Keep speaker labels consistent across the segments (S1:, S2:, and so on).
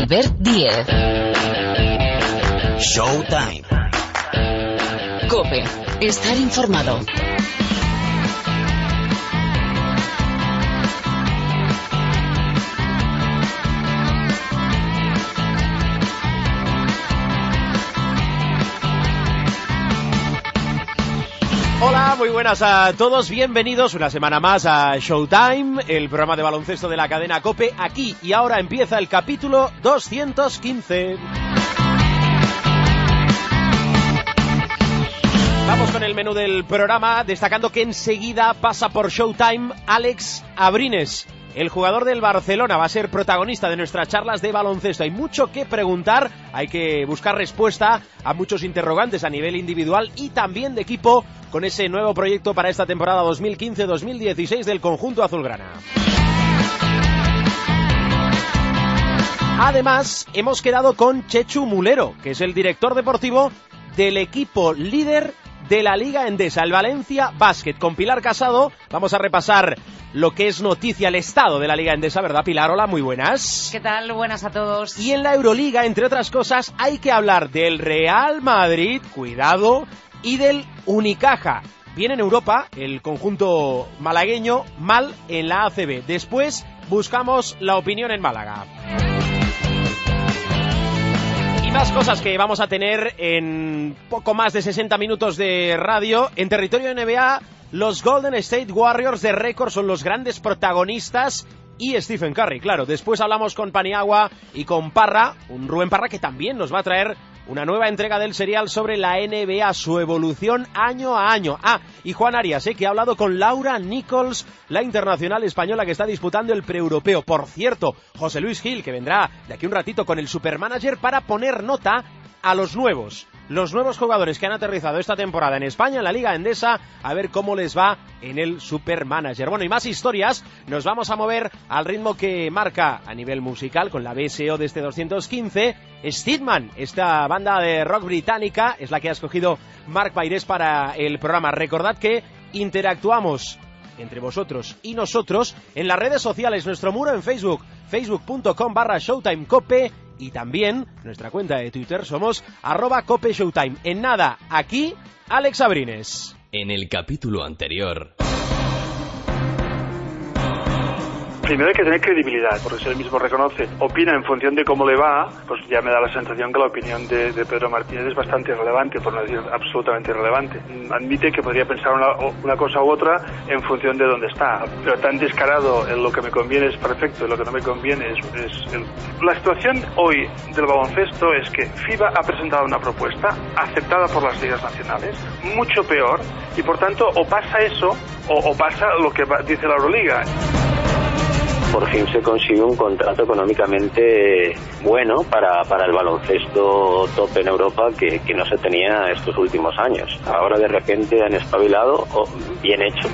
S1: Albert Díez.
S2: Showtime.
S1: COPE. Estar informado.
S3: Hola, muy buenas a todos, bienvenidos una semana más a Showtime, el programa de baloncesto de la cadena COPE. Aquí y ahora empieza el capítulo 215. Vamos con el menú del programa, destacando que enseguida pasa por Showtime Alex Abrines. El jugador del Barcelona va a ser protagonista de nuestras charlas de baloncesto. Hay mucho que preguntar, hay que buscar respuesta a muchos interrogantes a nivel individual y también de equipo con ese nuevo proyecto para esta temporada 2015-2016 del conjunto azulgrana. Además, hemos quedado con Chechu Mulero, que es el director deportivo del equipo líder de la Liga Endesa, el Valencia Basket. Con Pilar Casado vamos a repasar lo que es noticia, el estado de la Liga Endesa, ¿verdad, Pilar? Hola, muy buenas.
S4: ¿Qué tal? Buenas a todos.
S3: Y en la Euroliga, entre otras cosas, hay que hablar del Real Madrid, cuidado, y del Unicaja. Viene en Europa el conjunto malagueño, mal en la ACB. Después buscamos la opinión en Málaga. Más cosas que vamos a tener en poco más de 60 minutos de radio. En territorio NBA, los Golden State Warriors de récord son los grandes protagonistas y Stephen Curry, claro. Después hablamos con Paniagua y con Parra, un Rubén Parra que también nos va a traer una nueva entrega del serial sobre la NBA, su evolución año a año. Y Juan Arias, que ha hablado con Laura Nichols, la internacional española que está disputando el preeuropeo. Por cierto, José Luis Gil, que vendrá de aquí un ratito con el Supermanager para poner nota a los nuevos jugadores que han aterrizado esta temporada en España, en la Liga Endesa, a ver cómo les va en el Supermanager. Bueno, y más historias, nos vamos a mover al ritmo que marca a nivel musical con la BSO de este 215. Steedman, esta banda de rock británica, es la que ha escogido Marc Bairés para el programa. Recordad que interactuamos entre vosotros y nosotros en las redes sociales, nuestro muro en Facebook, facebook.com/ShowtimeCope, y también nuestra cuenta de Twitter, somos @CopeShowtime. En nada, aquí, Alex Abrines.
S2: En el capítulo anterior.
S5: Primero hay que tener credibilidad, porque si él mismo reconoce, opina en función de cómo le va, pues ya me da la sensación que la opinión de Pedro Martínez es bastante irrelevante, por no decir absolutamente irrelevante. Admite que podría pensar una cosa u otra en función de dónde está, pero tan descarado en lo que me conviene es perfecto y lo que no me conviene es... La situación hoy del baloncesto es que FIBA ha presentado una propuesta aceptada por las ligas nacionales, mucho peor, y por tanto o pasa eso o pasa lo que dice la Euroliga.
S6: Por fin se consigue un contrato económicamente bueno para el baloncesto top en Europa que no se tenía estos últimos años. Ahora de repente han espabilado, bien hecho.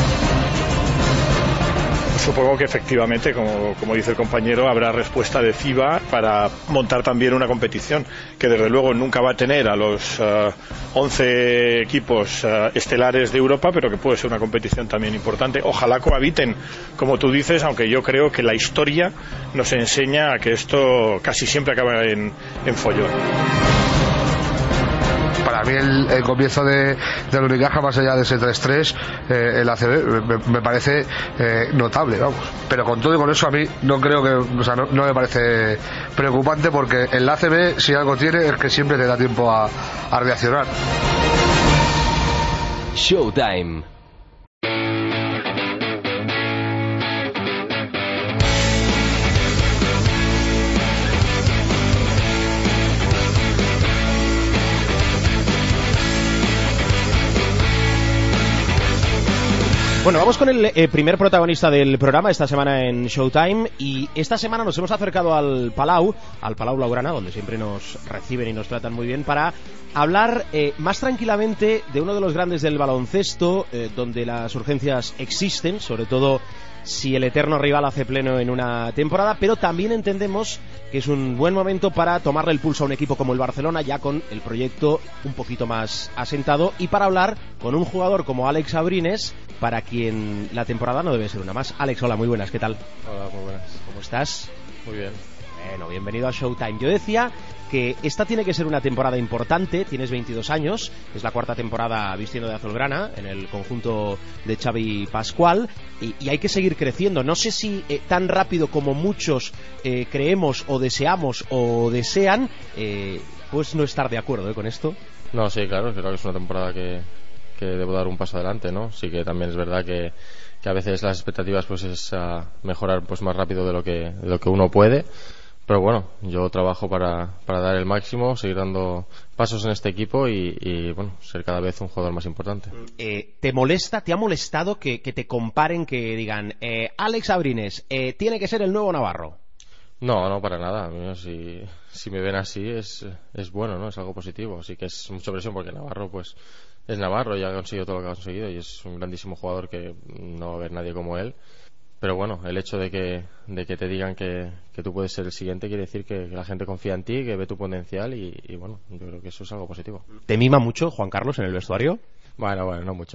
S7: Supongo que efectivamente, como dice el compañero, habrá respuesta de FIBA para montar también una competición que desde luego nunca va a tener a los 11 equipos estelares de Europa, pero que puede ser una competición también importante. Ojalá cohabiten, como tú dices, aunque yo creo que la historia nos enseña que esto casi siempre acaba en follón.
S8: Para mí el comienzo del Unicaja, más allá de ese 3-3, el ACB me parece notable, vamos. Pero con todo y con eso a mí no creo que, o sea, no me parece preocupante, porque el ACB, si algo tiene, es que siempre te da tiempo a reaccionar.
S2: Showtime.
S3: Bueno, vamos con el primer protagonista del programa esta semana en Showtime, y esta semana nos hemos acercado al Palau Blaugrana, donde siempre nos reciben y nos tratan muy bien, para hablar más tranquilamente de uno de los grandes del baloncesto, donde las urgencias existen, sobre todo si el eterno rival hace pleno en una temporada, pero también entendemos que es un buen momento para tomarle el pulso a un equipo como el Barcelona, ya con el proyecto un poquito más asentado, y para hablar con un jugador como Alex Abrines, para quien la temporada no debe ser una más. Alex, hola, muy buenas, ¿qué tal?
S9: Hola, muy buenas.
S3: ¿Cómo estás?
S9: Muy bien.
S3: Bueno, bienvenido a Showtime. Yo decía que esta tiene que ser una temporada importante. Tienes 22 años, es la cuarta temporada vistiendo de azulgrana en el conjunto de Xavi Pascual, y hay que seguir creciendo. No sé si tan rápido como muchos creemos o deseamos o desean, pues no estar de acuerdo con esto.
S4: No, sí, claro, creo que es una temporada que debo dar un paso adelante, ¿no? Sí que también es verdad que a veces las expectativas pues es mejorar pues más rápido de lo que uno puede, pero bueno, yo trabajo para dar el máximo, seguir dando pasos en este equipo y bueno, ser cada vez un jugador más importante.
S3: ¿Te ha molestado que te comparen, que digan Alex Abrines tiene que ser el nuevo Navarro?
S4: No, para nada. Mira, si me ven así es bueno, ¿no? Es algo positivo. Así que es mucha presión porque Navarro pues es Navarro y ha conseguido todo lo que ha conseguido y es un grandísimo jugador que no va a haber nadie como él. Pero bueno, el hecho de que te digan que tú puedes ser el siguiente quiere decir que la gente confía en ti, que ve tu potencial y bueno, yo creo que eso es algo positivo.
S3: ¿Te mima mucho Juan Carlos en el vestuario?
S4: Bueno, no mucho.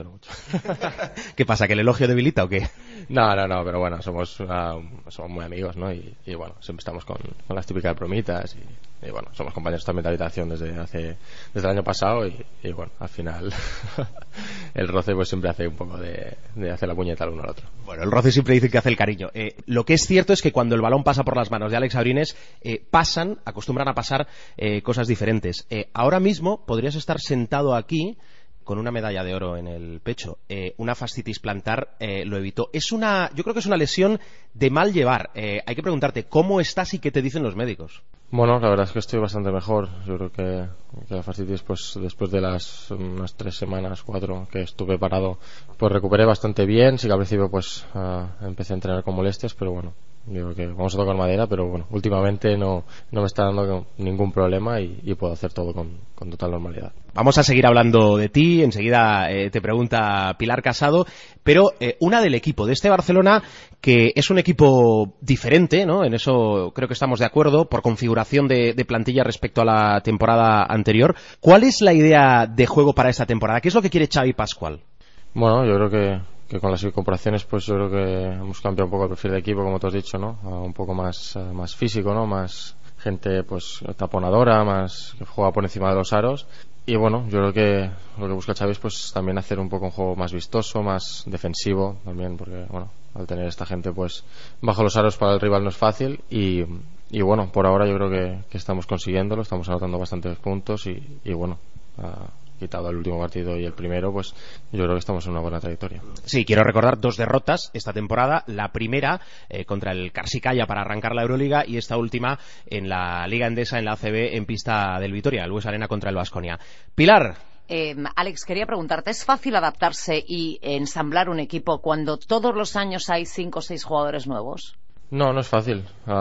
S3: ¿Qué pasa, que el elogio debilita o qué?
S4: No, pero bueno, somos muy amigos, ¿no? Y bueno, siempre estamos con las típicas bromitas y bueno, somos compañeros también de habitación desde el año pasado y bueno, al final el roce pues siempre hace un poco de hacer la puñeta al uno al otro.
S3: Bueno, el roce siempre dice que hace el cariño. Lo que es cierto es que cuando el balón pasa por las manos de Alex Abrines, acostumbran a pasar cosas diferentes. Ahora mismo podrías estar sentado aquí con una medalla de oro en el pecho. Una fascitis plantar lo evitó. Yo creo que es una lesión de mal llevar. Hay que preguntarte cómo estás y qué te dicen los médicos.
S4: Bueno, la verdad es que estoy bastante mejor. Yo creo que la fascitis, pues después de unas 3 semanas, 4 que estuve parado, pues recuperé bastante bien. Sí que al principio pues empecé a entrenar con molestias, pero bueno, yo creo que vamos a tocar madera, pero bueno, últimamente no me está dando ningún problema y puedo hacer todo con total normalidad.
S3: Vamos a seguir hablando de ti, enseguida te pregunta Pilar Casado, pero una del equipo, de este Barcelona, que es un equipo diferente, ¿no? En eso creo que estamos de acuerdo, por configuración de plantilla respecto a la temporada anterior. ¿Cuál es la idea de juego para esta temporada? ¿Qué es lo que quiere Xavi Pascual?
S4: Bueno, yo creo que con las incorporaciones pues yo creo que hemos cambiado un poco el perfil de equipo, como tú has dicho, ¿no? Un poco más físico, ¿no? Más gente pues taponadora, más que juega por encima de los aros. Y bueno, yo creo que lo que busca Xavi es pues también hacer un poco un juego más vistoso, más defensivo también, porque bueno, al tener esta gente pues bajo los aros para el rival no es fácil y bueno, por ahora yo creo que estamos consiguiéndolo, estamos anotando bastantes puntos y bueno, quitado el último partido y el primero, pues yo creo que estamos en una buena trayectoria.
S3: Sí, quiero recordar 2 derrotas esta temporada, la primera contra el Karsikaya para arrancar la Euroliga y esta última en la Liga Endesa, en la ACB, en pista del Vitoria, el Bues Arena contra el Baskonia. Pilar.
S9: Alex, quería preguntarte, ¿es fácil adaptarse y ensamblar un equipo cuando todos los años hay 5 o 6 jugadores nuevos?
S4: No es fácil.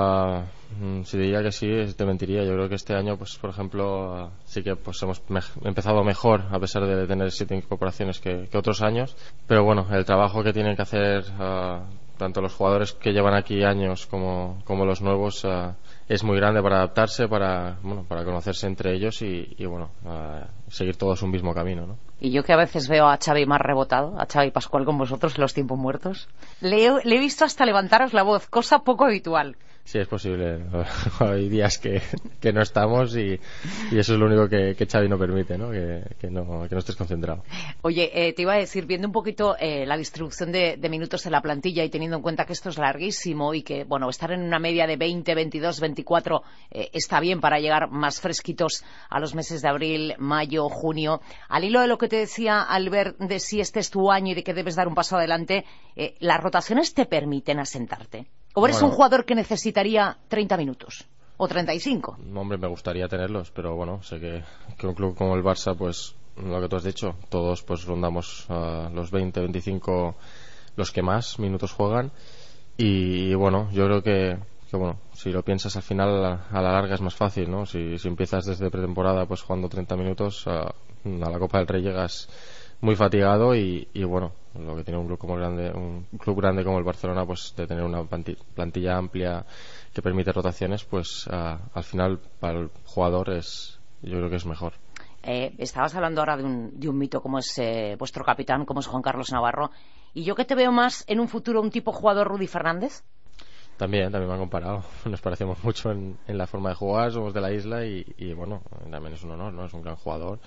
S4: Si diría que sí, te mentiría. Yo creo que este año, pues por ejemplo, sí que pues hemos empezado mejor, a pesar de tener 7 incorporaciones que otros años. Pero bueno, el trabajo que tienen que hacer tanto los jugadores que llevan aquí años como los nuevos es muy grande para adaptarse, para conocerse entre ellos y bueno, seguir todos un mismo camino, ¿no?
S9: Y yo que a veces veo a Xavi más rebotado, a Xavi Pascual con vosotros en los tiempos muertos, le he visto hasta levantaros la voz, cosa poco habitual.
S4: Sí, es posible. Hay días que no estamos y eso es lo único que Xavi no permite, ¿no? Que no estés concentrado.
S9: Oye, te iba a decir, viendo un poquito la distribución de minutos en la plantilla y teniendo en cuenta que esto es larguísimo y que, bueno, estar en una media de 20, 22, 24 está bien para llegar más fresquitos a los meses de abril, mayo, junio. Al hilo de lo que te decía Albert, de si este es tu año y de que debes dar un paso adelante, ¿las rotaciones te permiten asentarte? ¿O eres un jugador que necesitaría 30 minutos? ¿O 35?
S4: Hombre, me gustaría tenerlos, pero bueno, sé que un club como el Barça, pues lo que tú has dicho, todos pues rondamos los 20, 25 los que más minutos juegan y bueno, yo creo que bueno, si lo piensas al final a la larga es más fácil, ¿no? Si empiezas desde pretemporada pues jugando 30 minutos a la Copa del Rey llegas muy fatigado y bueno, lo que tiene un club grande como el Barcelona, pues de tener una plantilla amplia que permite rotaciones, pues al final para el jugador yo creo que es mejor.
S9: Estabas hablando ahora de un mito como es vuestro capitán, como es Juan Carlos Navarro, y yo que te veo más en un futuro un tipo jugador Rudy Fernández.
S4: También me han comparado. Nos parecemos mucho en la forma de jugar, somos de la isla y bueno, también es un honor, ¿no? Es un gran jugador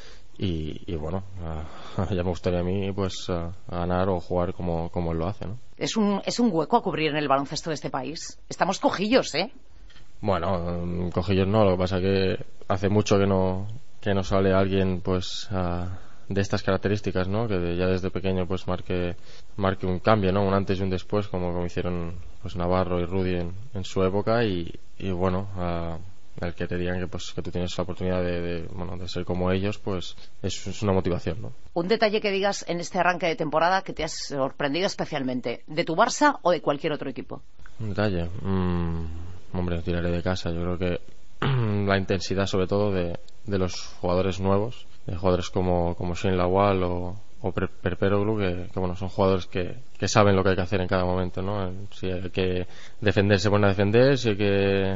S4: y bueno, ya me gustaría a mí pues ganar o jugar como él lo hace, ¿no?
S9: Es un hueco a cubrir en el baloncesto de este país. Estamos cojillos, ¿eh?
S4: Bueno, cojillos no, lo que pasa que hace mucho que no sale alguien pues de estas características, ¿no? Que ya desde pequeño pues marque un cambio, ¿no? Un antes y un después, como hicieron pues Navarro y Rudy en su época y bueno, el que te digan que tú tienes la oportunidad de ser como ellos, pues es una motivación, ¿no?
S9: Un detalle que digas en este arranque de temporada que te has sorprendido especialmente, ¿de tu Barça o de cualquier otro equipo?
S4: Un detalle, hombre, tiraré de casa. Yo creo que la intensidad sobre todo de los jugadores nuevos, de jugadores como Shane Lawal o Perperoglu, que bueno, son jugadores que saben lo que hay que hacer en cada momento, ¿no? Si hay que defender, se ponen a defender, si hay que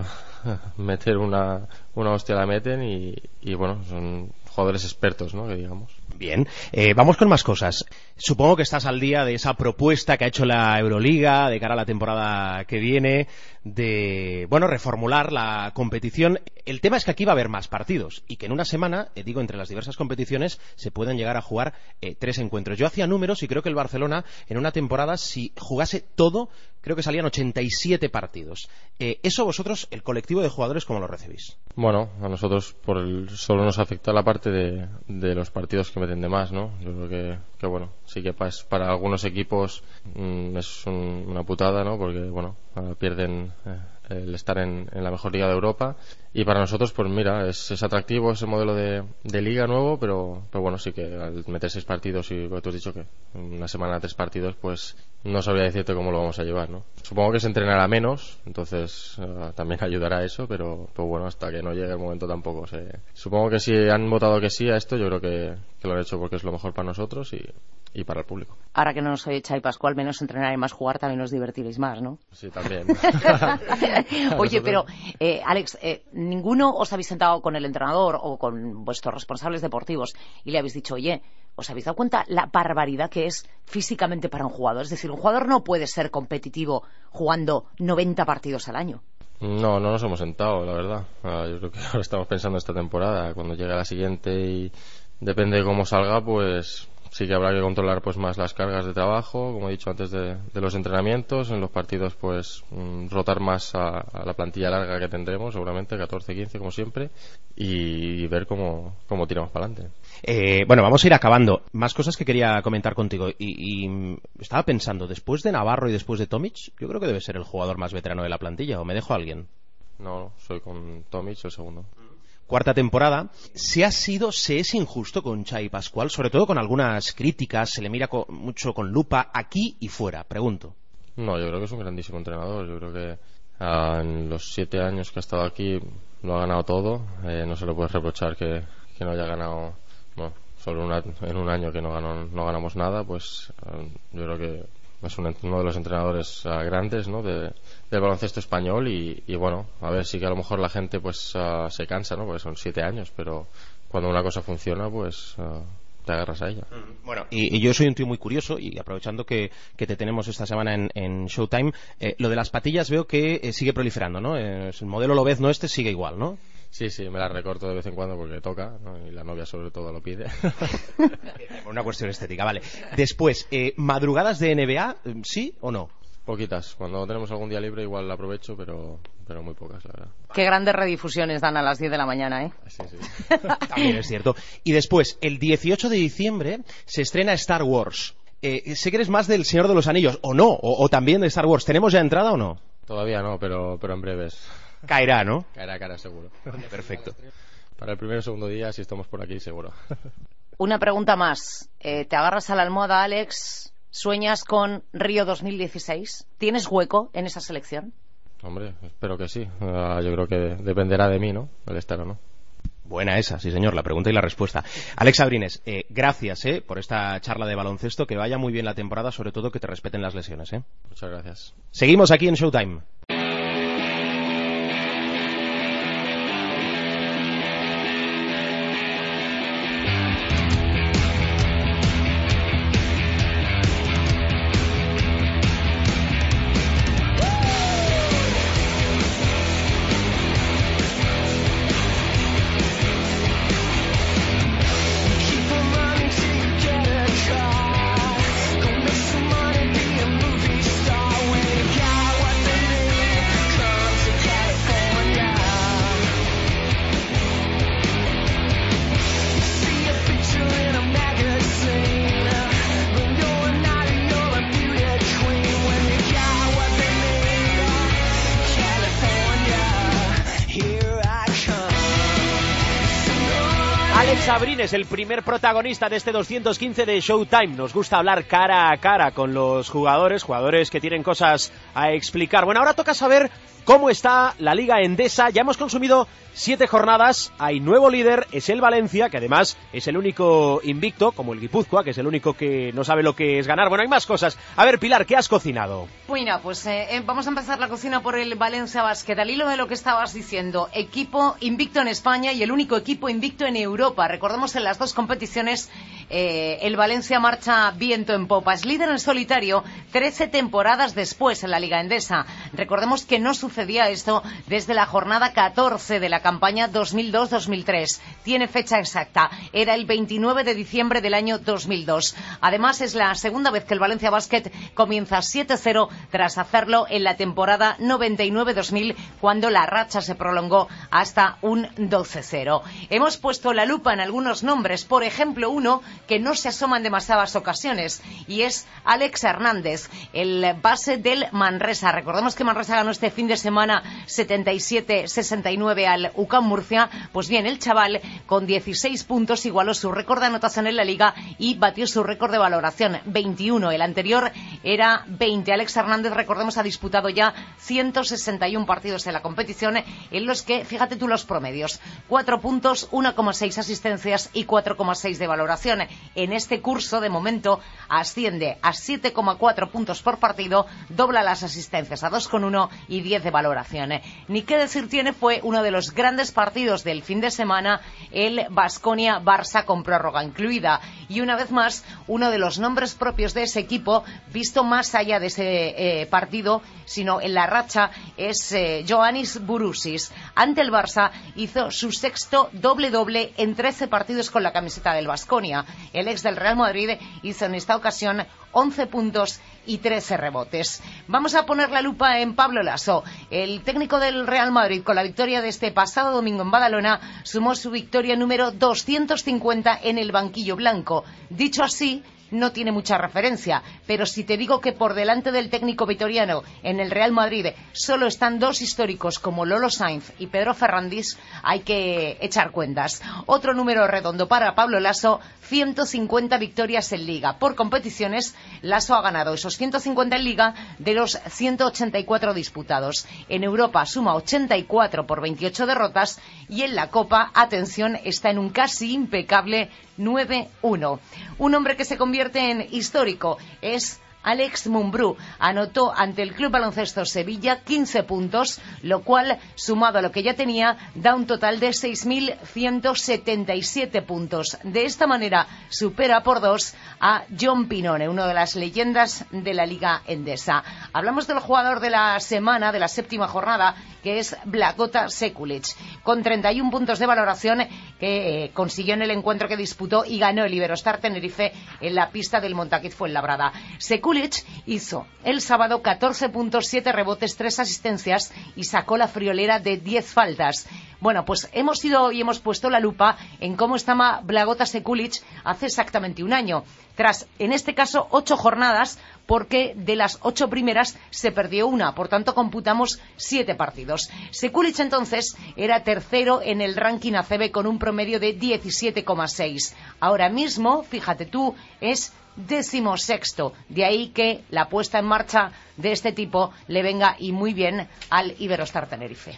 S4: meter una hostia, la meten y bueno, son jugadores expertos, ¿no? Que digamos.
S3: Bien, vamos con más cosas. Supongo que estás al día de esa propuesta que ha hecho la Euroliga de cara a la temporada que viene de, bueno, reformular la competición. El tema es que aquí va a haber más partidos y que en una semana, entre las diversas competiciones, se pueden llegar a jugar 3 encuentros. Yo hacía números y creo que el Barcelona en una temporada, si jugase todo, creo que salían 87 partidos. Eso vosotros, el colectivo de jugadores, ¿cómo lo recibís?
S4: Bueno, a nosotros solo nos afecta la parte de los partidos que meten de más, ¿no? Yo creo que bueno, sí que para algunos equipos es una putada, ¿no? Porque bueno, pierden el estar en la mejor liga de Europa y para nosotros pues mira, es atractivo ese modelo de liga nuevo, pero bueno, sí que al meter 6 partidos y tú has dicho que una semana 3 partidos, pues no sabría decirte cómo lo vamos a llevar, ¿no? Supongo que se entrenará menos, entonces también ayudará a eso, pero bueno, hasta que no llegue el momento tampoco supongo que si han votado que sí a esto, yo creo que lo han hecho porque es lo mejor para nosotros y para el público.
S9: Ahora que no nos oye Xavi Pascual, menos entrenar y más jugar, también os divertiréis más, ¿no?
S4: Sí, también.
S9: Oye, pero Alex, ninguno os habéis sentado con el entrenador o con vuestros responsables deportivos y le habéis dicho, oye, ¿os habéis dado cuenta la barbaridad que es físicamente para un jugador? Es decir, un jugador no puede ser competitivo jugando 90 partidos al año.
S4: No nos hemos sentado, la verdad. Yo creo que ahora estamos pensando esta temporada, cuando llegue la siguiente y depende de cómo salga, pues sí que habrá que controlar pues más las cargas de trabajo, como he dicho antes, de los entrenamientos. En los partidos pues rotar más a la plantilla larga que tendremos, seguramente 14, 15 como siempre, y ver cómo tiramos para adelante.
S3: Bueno, vamos a ir acabando. Más cosas que quería comentar contigo y estaba pensando, después de Navarro y después de Tomic, yo creo que debe ser el jugador más veterano de la plantilla, ¿o me dejo a alguien?
S4: No, soy con Tomic el segundo.
S3: Cuarta temporada. Se es injusto con Xavi Pascual, sobre todo con algunas críticas, se le mira mucho con lupa aquí y fuera, pregunto.
S4: No, yo creo que es un grandísimo entrenador. Yo creo que en los 7 años que ha estado aquí lo ha ganado todo. No se le puede reprochar que no haya ganado, bueno, solo en un año que no ganamos nada. Pues yo creo que es uno de los entrenadores grandes, ¿no? del baloncesto español y bueno, a ver, sí que a lo mejor la gente pues se cansa, ¿no? Porque son 7 años, pero cuando una cosa funciona pues te agarras a ella.
S3: Bueno, y yo soy un tío muy curioso y aprovechando que te tenemos esta semana en Showtime, lo de las patillas veo que sigue proliferando, ¿no? El modelo Lobezno sigue igual, ¿no?
S4: Sí, me la recorto de vez en cuando porque toca, ¿no? Y la novia sobre todo lo pide.
S3: Por una cuestión estética, vale. Después, ¿madrugadas de NBA, sí o no?
S4: Poquitas. Cuando tenemos algún día libre igual la aprovecho, pero muy pocas, la verdad.
S9: Qué grandes redifusiones dan a las 10 de la mañana, ¿eh?
S4: Sí.
S3: También es cierto. Y después, el 18 de diciembre se estrena Star Wars. Sé que eres más del Señor de los Anillos, o no, o también de Star Wars. ¿Tenemos ya entrada o no?
S4: Todavía no, pero en breves.
S3: Caerá, ¿no?
S4: Caerá, seguro.
S3: Perfecto.
S4: Para el primer o segundo día, si estamos por aquí, seguro.
S9: Una pregunta más. ¿Te agarras a la almohada, Alex? ¿Sueñas con Río 2016? ¿Tienes hueco en esa selección?
S4: Hombre, espero que sí. Yo creo que dependerá de mí, ¿no? El estar o no.
S3: Buena esa, sí señor, la pregunta y la respuesta. Alex Abrines, gracias por esta charla de baloncesto, que vaya muy bien la temporada, sobre todo que te respeten las lesiones.
S4: Muchas gracias.
S3: Seguimos aquí en Showtime. Sabrín es el primer protagonista de este 215 de Showtime. Nos gusta hablar cara a cara con los jugadores que tienen cosas a explicar. Bueno, ahora toca saber cómo está la Liga Endesa. Ya hemos consumido 7 jornadas, hay nuevo líder, es el Valencia, que además es el único invicto, como el Guipúzcoa, que es el único que no sabe lo que es ganar. Bueno, hay más cosas. A ver, Pilar, ¿qué has cocinado?
S9: Bueno, pues vamos a empezar la cocina por el Valencia Basket. Al hilo de lo que estabas diciendo, equipo invicto en España y el único equipo invicto en Europa. Recordemos, en las dos competiciones el Valencia marcha viento en popa. Es líder en solitario 13 temporadas después en la Liga Endesa. Recordemos que no sucedía esto desde la jornada 14 de la campaña 2002-2003. Tiene fecha exacta. Era el 29 de diciembre del año 2002. Además, es la segunda vez que el Valencia Basket comienza 7-0 tras hacerlo en la temporada 99-2000, cuando la racha se prolongó hasta un 12-0. Hemos puesto la lupa en algunos nombres, por ejemplo, uno que no se asoma en demasiadas ocasiones, y es Alex Hernández, el base del Manresa. Recordemos que Manresa ganó este fin de semana 77-69 al UCAM Murcia. Pues bien, el chaval con 16 puntos igualó su récord de anotación en la liga y batió su récord de valoración, 21. El anterior era 20. Alex Hernández, recordemos, ha disputado ya 161 partidos en la competición, en los que, fíjate tú los promedios, 4 puntos, 1,6 asistencias y 4,6 de valoración. En este curso, de momento, asciende a 7,4 puntos por partido, dobla las asistencias a 2,1 y 10 de valoración. Ni qué decir tiene, fue uno de los grandes partidos del fin de semana, el Baskonia-Barça con prórroga incluida. Y una vez más, uno de los nombres propios de ese equipo, visto más allá de ese partido, sino en la racha, es Ioannis Bourousis. Ante el Barça hizo su sexto doble-doble en 13 partidos con la camiseta del Baskonia. El ex del Real Madrid hizo en esta ocasión 11 puntos y 13 rebotes. Vamos a poner la lupa en Pablo Laso. El técnico del Real Madrid, con la victoria de este pasado domingo en Badalona, sumó su victoria número 250 en el banquillo blanco. Dicho así, no tiene mucha referencia, pero si te digo que por delante del técnico vitoriano en el Real Madrid solo están dos históricos como Lolo Sainz y Pedro Ferrandis, hay que echar cuentas. Otro número redondo para Pablo Laso: 150 victorias en Liga. Por competiciones, Laso ha ganado esos 150 en Liga de los 184 disputados. En Europa suma 84 por 28 derrotas y en la Copa, atención, está en un casi impecable 9-1. Un hombre que se convierte en histórico es Alex Mumbrú. Anotó ante el Club Baloncesto Sevilla 15 puntos, lo cual, sumado a lo que ya tenía, da un total de 6.177 puntos. De esta manera supera por 2 a John Pinone, uno de las leyendas de la Liga Endesa. Hablamos del jugador de la semana, de la séptima jornada, que es Blagotta Sekulic, con 31 puntos de valoración que consiguió en el encuentro que disputó y ganó el Iberostar Tenerife en la pista del Montaquit Fuenlabrada. Sekulic hizo el sábado 14 puntos, 7 rebotes, 3 asistencias y sacó la friolera de 10 faltas. Bueno, pues hemos ido y hemos puesto la lupa en cómo estaba Blagotta Sekulic hace exactamente un año, tras, en este caso, 8 jornadas, porque de las 8 primeras se perdió una, por tanto computamos 7 partidos. Sekulic entonces era tercero en el ranking ACB con un promedio de 17,6. Ahora mismo, fíjate tú, es 16º, de ahí que la puesta en marcha de este tipo le venga y muy bien al Iberostar Tenerife.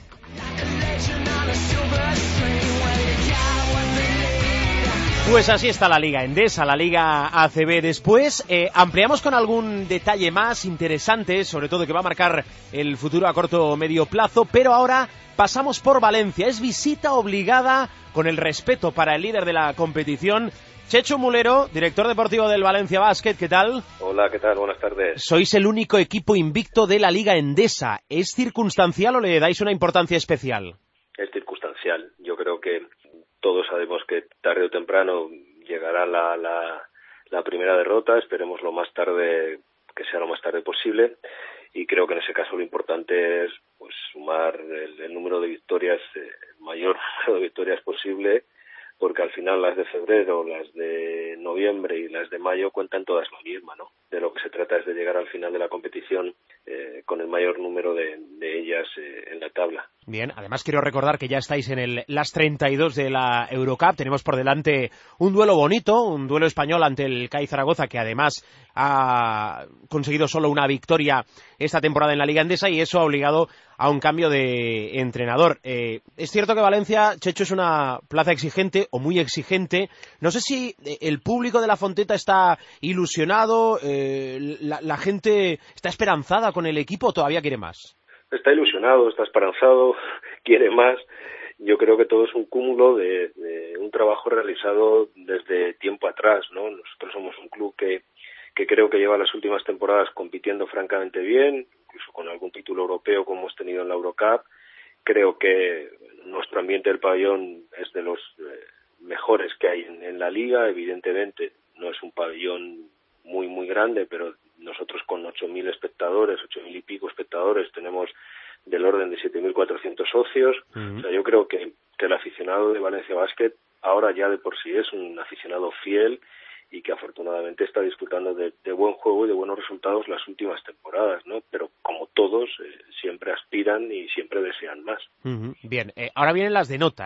S3: Pues así está la Liga Endesa, la Liga ACB. Después ampliamos con algún detalle más interesante, sobre todo que va a marcar el futuro a corto o medio plazo, pero ahora pasamos por Valencia. Es visita obligada, con el respeto para el líder de la competición, Chechu Mulero, director deportivo del Valencia Basket. ¿Qué tal?
S6: Hola, ¿qué tal? Buenas tardes.
S3: Sois el único equipo invicto de la Liga Endesa. ¿Es circunstancial o le dais una importancia especial?
S6: Es circunstancial. Yo creo que todos sabemos que tarde o temprano llegará la primera derrota. Esperemos que sea lo más tarde posible. Y creo que en ese caso lo importante es pues sumar el número de victorias, el mayor número de victorias posible, porque al final las de febrero, las de noviembre y las de mayo cuentan todas lo mismo, ¿no? De lo que se trata es de llegar al final de la competición con el mayor número de ellas en la tabla.
S3: Bien, además quiero recordar que ya estáis en las 32 de la Eurocup. Tenemos por delante un duelo bonito, un duelo español ante el CAI Zaragoza, que además ha conseguido solo una victoria esta temporada en la Liga Endesa, y eso ha obligado a un cambio de entrenador. Es cierto que Valencia, Chechu, es una plaza exigente o muy exigente. No sé si el público de la Fonteta está ilusionado, la gente está esperanzada con el equipo o todavía quiere más.
S10: Está ilusionado, está esperanzado, quiere más. Yo creo que todo es un cúmulo de un trabajo realizado desde tiempo atrás, ¿no? Nosotros somos un club que creo que lleva las últimas temporadas compitiendo francamente bien, incluso con algún título europeo como hemos tenido en la Eurocup. Creo que nuestro ambiente del pabellón es de los mejores que hay en la liga. Evidentemente no es un pabellón muy muy grande, pero nosotros con 8.000 espectadores, 8.000 y pico espectadores, tenemos del orden de 7.400 socios. O sea, yo creo que el aficionado de Valencia Basket ahora ya de por sí es un aficionado fiel y que afortunadamente está disfrutando de buen juego y de buenos resultados las últimas temporadas, ¿no? Pero como todos, siempre aspiran y siempre desean más.
S3: Bien, ahora vienen las de nota,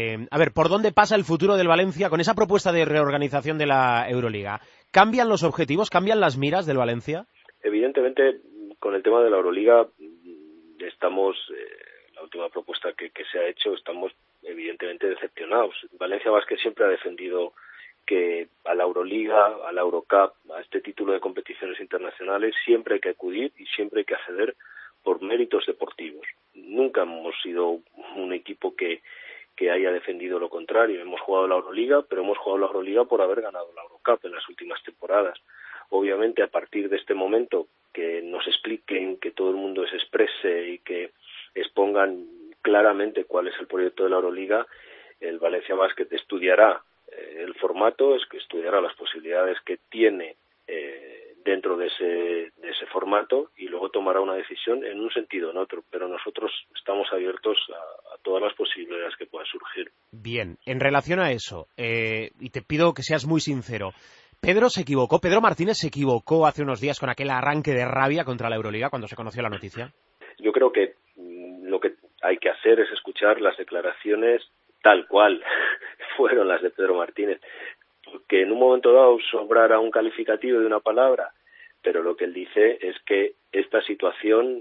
S3: a ver, ¿por dónde pasa el futuro del Valencia con esa propuesta de reorganización de la Euroliga? ¿Cambian los objetivos, cambian las miras del Valencia?
S10: Evidentemente, con el tema de la Euroliga, estamos, la última propuesta que se ha hecho, estamos evidentemente decepcionados. Valencia Basket siempre ha defendido que a la Euroliga, a la Eurocup, a este título de competiciones internacionales, siempre hay que acudir y siempre hay que acceder por méritos deportivos. Nunca hemos sido un equipo que haya defendido lo contrario. Hemos jugado la Euroliga, pero hemos jugado la Euroliga por haber ganado la Eurocup en las últimas temporadas. Obviamente, a partir de este momento, que nos expliquen, que todo el mundo se exprese y que expongan claramente cuál es el proyecto de la Euroliga, el Valencia Basket estudiará el formato, es que estudiará las posibilidades que tiene dentro de ese formato y luego tomará una decisión en un sentido o en otro, pero nosotros estamos abiertos a todas las posibilidades que puedan surgir.
S3: Bien, en relación a eso, y te pido que seas muy sincero, Pedro Martínez se equivocó hace unos días con aquel arranque de rabia contra la Euroliga cuando se conoció la noticia.
S10: Yo creo que lo que hay que hacer es escuchar las declaraciones tal cual fueron las de Pedro Martínez, que en un momento dado sobrara un calificativo de una palabra, pero lo que él dice es que esta situación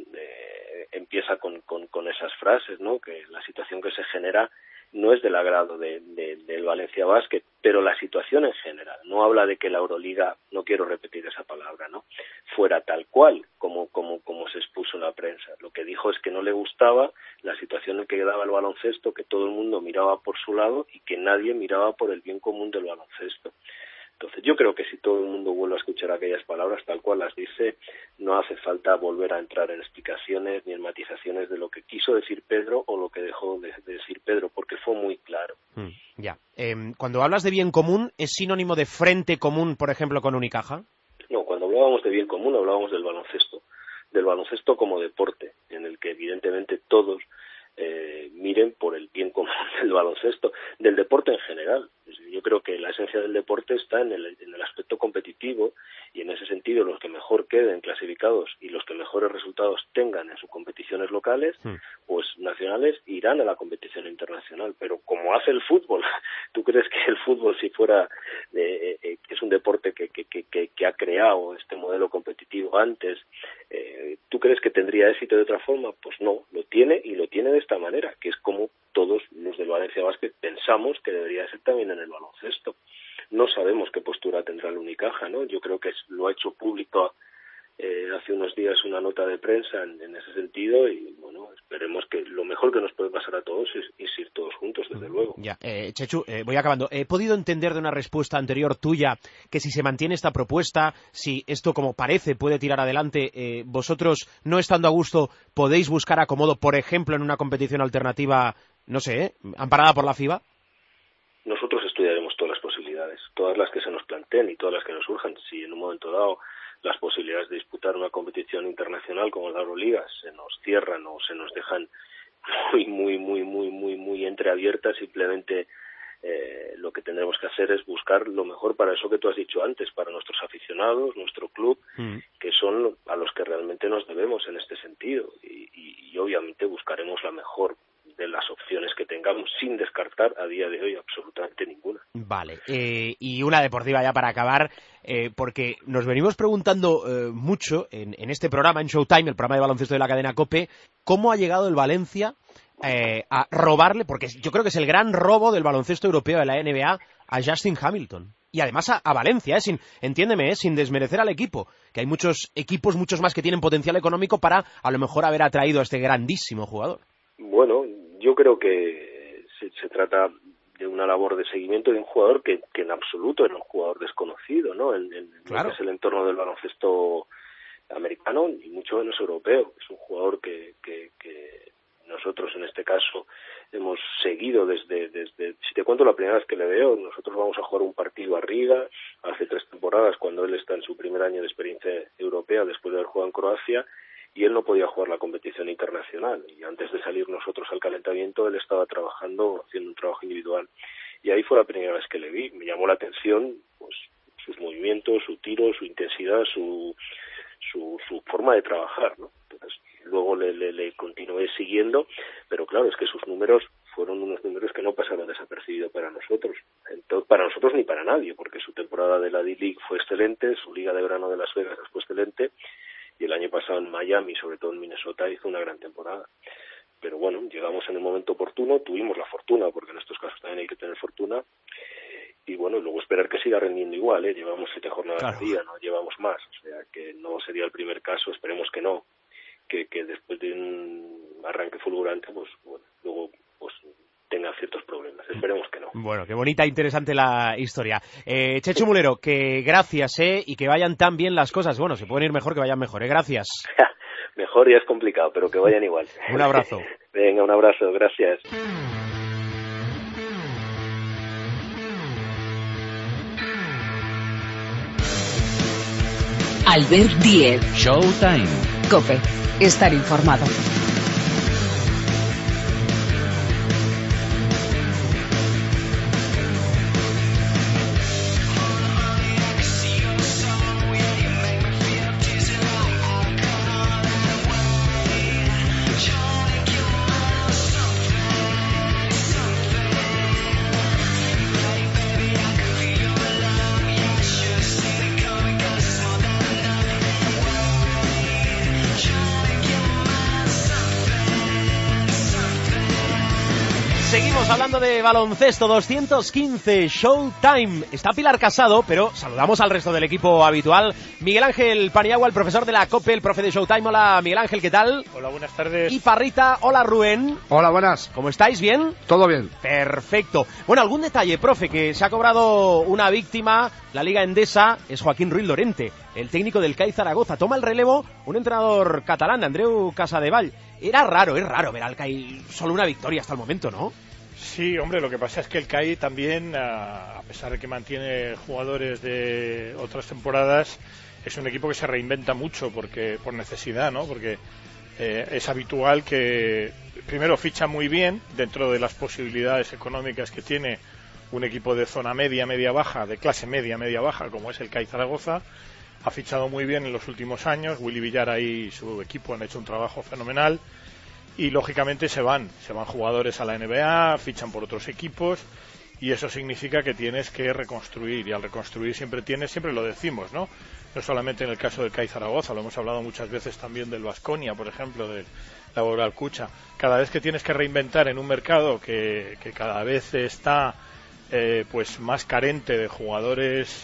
S10: empieza con esas frases, ¿no? Que la situación que se genera no es del agrado del Valencia Basket, pero la situación en general, no habla de que la Euroliga, no quiero repetir esa palabra, ¿no?, fuera tal cual como se expuso en la prensa. Lo que dijo es que no le gustaba la situación en que daba el baloncesto, que todo el mundo miraba por su lado y que nadie miraba por el bien común del baloncesto. Entonces yo creo que si todo el mundo vuelve a escuchar aquellas palabras tal cual las dice, no hace falta volver a entrar en explicaciones ni en matizaciones de lo que quiso decir Pedro o lo que dejó de decir Pedro, porque fue muy claro.
S3: Ya. Cuando hablas de bien común, ¿es sinónimo de frente común, por ejemplo, con Unicaja?
S10: No, cuando hablábamos de bien común hablábamos del baloncesto como deporte, en el que evidentemente todos miren por el bien común del baloncesto, del deporte en general. Yo creo que la esencia del deporte está en el aspecto competitivo y en ese sentido los que mejor queden clasificados y los que mejores resultados tengan en sus competiciones locales, pues nacionales, irán a la competición internacional. Pero como hace el fútbol, ¿tú crees que el fútbol, si fuera que es un deporte que ha creado este modelo competitivo antes, ¿tú crees que tendría éxito de otra forma? Pues no, lo tiene y lo tiene de esta manera, que es como todos los del Valencia Basket pensamos que debería ser también en el baloncesto. No sabemos qué postura tendrá el Unicaja, ¿no? Yo creo que lo ha hecho público hace unos días una nota de prensa en ese sentido y, bueno, esperemos que lo mejor que nos puede pasar a todos es ir todos juntos, desde luego.
S3: Ya, Chechu, voy acabando. He podido entender de una respuesta anterior tuya que si se mantiene esta propuesta, si esto como parece puede tirar adelante, vosotros, no estando a gusto, podéis buscar acomodo, por ejemplo, en una competición alternativa, no sé, amparada por la FIBA.
S10: Nosotros estudiaremos todas las posibilidades, todas las que se nos planteen y todas las que nos surjan. Si en un momento dado las posibilidades de disputar una competición internacional como la Euroliga se nos cierran o se nos dejan muy entreabiertas, simplemente lo que tendremos que hacer es buscar lo mejor para eso que tú has dicho antes, para nuestros aficionados, nuestro club, que son a los que realmente nos debemos en este sentido y obviamente buscaremos la mejor aportar a día de hoy absolutamente ninguna.
S3: Vale, y una deportiva ya para acabar, porque nos venimos preguntando mucho en este programa, en Showtime, el programa de baloncesto de la cadena COPE, cómo ha llegado el Valencia a robarle, porque yo creo que es el gran robo del baloncesto europeo de la NBA, a Justin Hamilton. Y además a Valencia, entiéndeme, sin desmerecer al equipo, que hay muchos equipos, muchos más que tienen potencial económico para a lo mejor haber atraído a este grandísimo jugador.
S10: Bueno, yo creo que se trata de una labor de seguimiento de un jugador que en absoluto era un jugador desconocido, ¿no? En
S3: Claro.
S10: lo que es el entorno del baloncesto americano y mucho menos europeo. Es un jugador que nosotros en este caso hemos seguido desde, si te cuento la primera vez que le veo, nosotros vamos a jugar un partido a Riga hace 3 temporadas cuando él está en su primer año de experiencia europea después de haber jugado en Croacia, y él no podía jugar la competición internacional, y antes de salir nosotros al calentamiento él estaba trabajando, haciendo un trabajo individual, y ahí fue la primera vez que le vi. Me llamó la atención pues sus movimientos, su tiro, su intensidad, su forma de trabajar, ¿no? Entonces luego le continué siguiendo, pero claro, es que sus números fueron unos números que no pasaron desapercibidos para nosotros, ni para nadie, porque su temporada de la D-League fue excelente, su liga de verano de Las Vegas fue excelente, y el año pasado en Miami, sobre todo en Minnesota, hizo una gran temporada. Pero bueno, llegamos en el momento oportuno, tuvimos la fortuna, porque en estos casos también hay que tener fortuna, y bueno, luego esperar que siga rendiendo igual, llevamos 7 jornadas al día, no llevamos más, o sea que no sería el primer caso, esperemos que no, que después de un arranque fulgurante, pues bueno, luego pues tenga ciertos problemas, esperemos que no.
S3: Bueno, qué bonita e interesante la historia. Chechu Mulero, que gracias, y que vayan tan bien las cosas. Bueno, se pueden ir mejor, que vayan mejor, gracias.
S10: Mejor ya es complicado, pero que vayan igual.
S3: Un abrazo.
S10: Venga, un abrazo, gracias.
S1: Albert Díez.
S2: Showtime.
S1: COPE. Estar informado.
S3: Seguimos hablando de baloncesto, 215 Showtime. Está Pilar Casado, pero saludamos al resto del equipo habitual. Miguel Ángel Paniagua, el profesor de la COPE, el profe de Showtime. Hola, Miguel Ángel, ¿qué tal?
S7: Hola, buenas tardes.
S3: Y Parrita, hola, Rubén.
S8: Hola, buenas.
S3: ¿Cómo estáis? ¿Bien?
S8: Todo bien.
S3: Perfecto. Bueno, algún detalle, profe, que se ha cobrado una víctima, la Liga Endesa, es Joaquín Ruiz Lorente, el técnico del CAI Zaragoza. Toma el relevo un entrenador catalán, Andreu Casadevall. Es raro ver al CAI solo una victoria hasta el momento, ¿no?
S7: Sí, hombre, lo que pasa es que el CAI también, a pesar de que mantiene jugadores de otras temporadas, es un equipo que se reinventa mucho por necesidad, ¿no? Porque es habitual que primero ficha muy bien dentro de las posibilidades económicas que tiene un equipo de zona media, media-baja, de clase media, media-baja, como es el CAI Zaragoza. Ha fichado muy bien en los últimos años. Willy Villar y su equipo han hecho un trabajo fenomenal. Y lógicamente se van jugadores a la NBA, fichan por otros equipos, y eso significa que tienes que reconstruir, y al reconstruir siempre lo decimos, ¿no? No solamente en el caso del CAI Zaragoza, lo hemos hablado muchas veces también del Baskonia, por ejemplo, del Laboral Cucha. Cada vez que tienes que reinventar en un mercado que cada vez está pues más carente de jugadores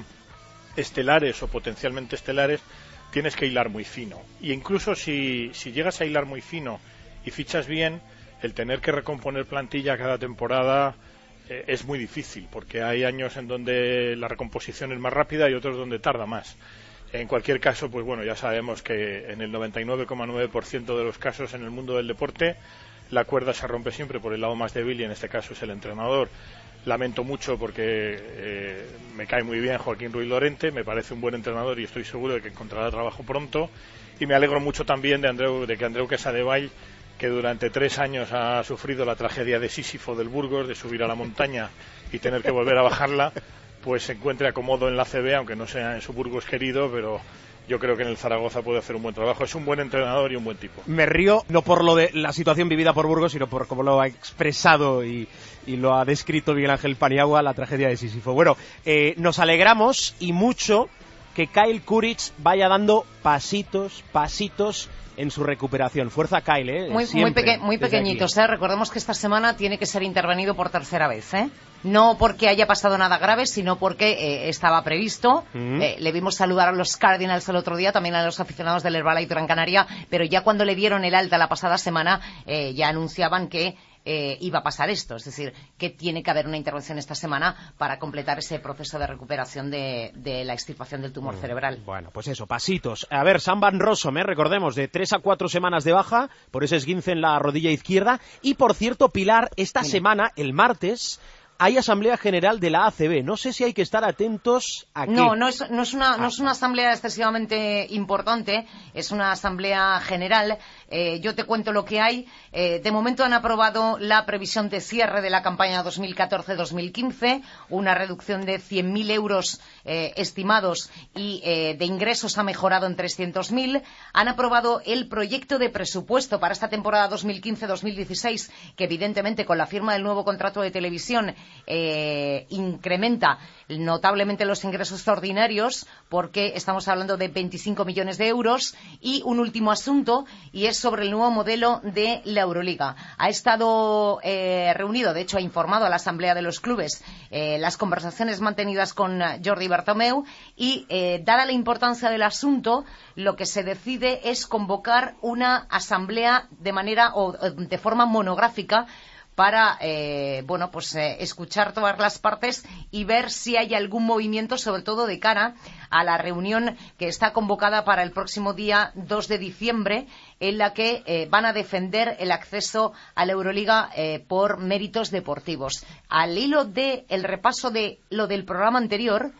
S7: estelares o potencialmente estelares, tienes que hilar muy fino. Y incluso si llegas a hilar muy fino y fichas bien, el tener que recomponer plantilla cada temporada es muy difícil, porque hay años en donde la recomposición es más rápida y otros donde tarda más. En cualquier caso, pues bueno, ya sabemos que en el 99,9% de los casos en el mundo del deporte la cuerda se rompe siempre por el lado más débil, y en este caso es el entrenador. Lamento mucho porque me cae muy bien Joaquín Ruiz Lorente, me parece un buen entrenador y estoy seguro de que encontrará trabajo pronto, y me alegro mucho también de que Andreu Casadevall, que durante 3 años ha sufrido la tragedia de Sísifo del Burgos, de subir a la montaña y tener que volver a bajarla, pues se encuentre acomodo en la CB, aunque no sea en su Burgos querido, pero yo creo que en el Zaragoza puede hacer un buen trabajo. Es un buen entrenador y un buen tipo.
S3: Me río no por lo de la situación vivida por Burgos, sino por cómo lo ha expresado y lo ha descrito Miguel Ángel Paniagua, la tragedia de Sísifo. Bueno, nos alegramos y mucho que Kyle Kuric vaya dando pasitos en su recuperación. Fuerza Kyle,
S9: muy pequeñitos, Recordemos que esta semana tiene que ser intervenido por tercera vez, No porque haya pasado nada grave, sino porque estaba previsto. Le vimos saludar a los Cardinals el otro día, también a los aficionados del Herbalife Gran Canaria, pero ya cuando le dieron el alta la pasada semana, ya anunciaban que iba a pasar esto, es decir, que tiene que haber una intervención esta semana para completar ese proceso de recuperación de la extirpación del tumor cerebral.
S3: Bueno, pues eso, pasitos. A ver, Sam Van Rossum, recordemos, de 3 a 4 semanas de baja por ese esguince en la rodilla izquierda. Y por cierto, Pilar, esta semana, el martes, hay asamblea general de la ACB. No sé si hay que estar atentos a qué.
S9: No es una asamblea excesivamente importante, es una asamblea general. Yo te cuento lo que hay. De momento han aprobado la previsión de cierre de la campaña 2014-2015, una reducción de 100.000 euros estimados y de ingresos ha mejorado en 300.000. Han aprobado el proyecto de presupuesto para esta temporada 2015-2016, que evidentemente con la firma del nuevo contrato de televisión incrementa notablemente los ingresos ordinarios, porque estamos hablando de 25 millones de euros. Y un último asunto, y es sobre el nuevo modelo de la Euroliga. Ha estado reunido, de hecho ha informado a la Asamblea de los Clubes las conversaciones mantenidas con Jordi Bartomeu y dada la importancia del asunto, lo que se decide es convocar una asamblea de forma monográfica para escuchar todas las partes y ver si hay algún movimiento, sobre todo de cara a la reunión que está convocada para el próximo día 2 de diciembre, en la que van a defender el acceso a la Euroliga por méritos deportivos. Al hilo del repaso de lo del programa anterior,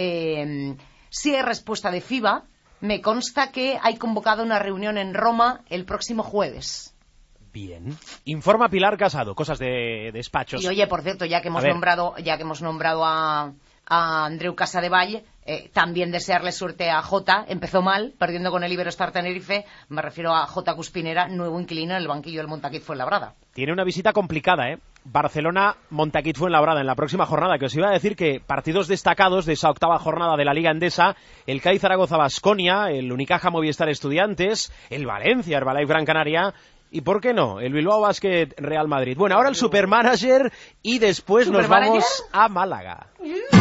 S9: si hay respuesta de FIBA, me consta que hay convocada una reunión en Roma el próximo jueves.
S3: Bien. Informa Pilar Casado, cosas de despachos.
S9: Y oye, por cierto, ya que hemos nombrado a Andreu Casadevall, también desearle suerte a Jota. Empezó mal, perdiendo con el Iberostar Tenerife. Me refiero a Jota Cuspinera, nuevo inquilino en el banquillo del Montaquit Fuenlabrada. Tiene una visita complicada, Barcelona, Montaquit Fuenlabrada en la próxima jornada, que os iba a decir que partidos destacados de esa octava jornada de la Liga Endesa: el CAI Zaragoza-Baskonia, el Unicaja Movistar Estudiantes, el Valencia Herbalife Gran Canaria y, ¿por qué no?, el Bilbao Basket Real Madrid. Bueno, ahora el Supermanager y después nos vamos a Málaga.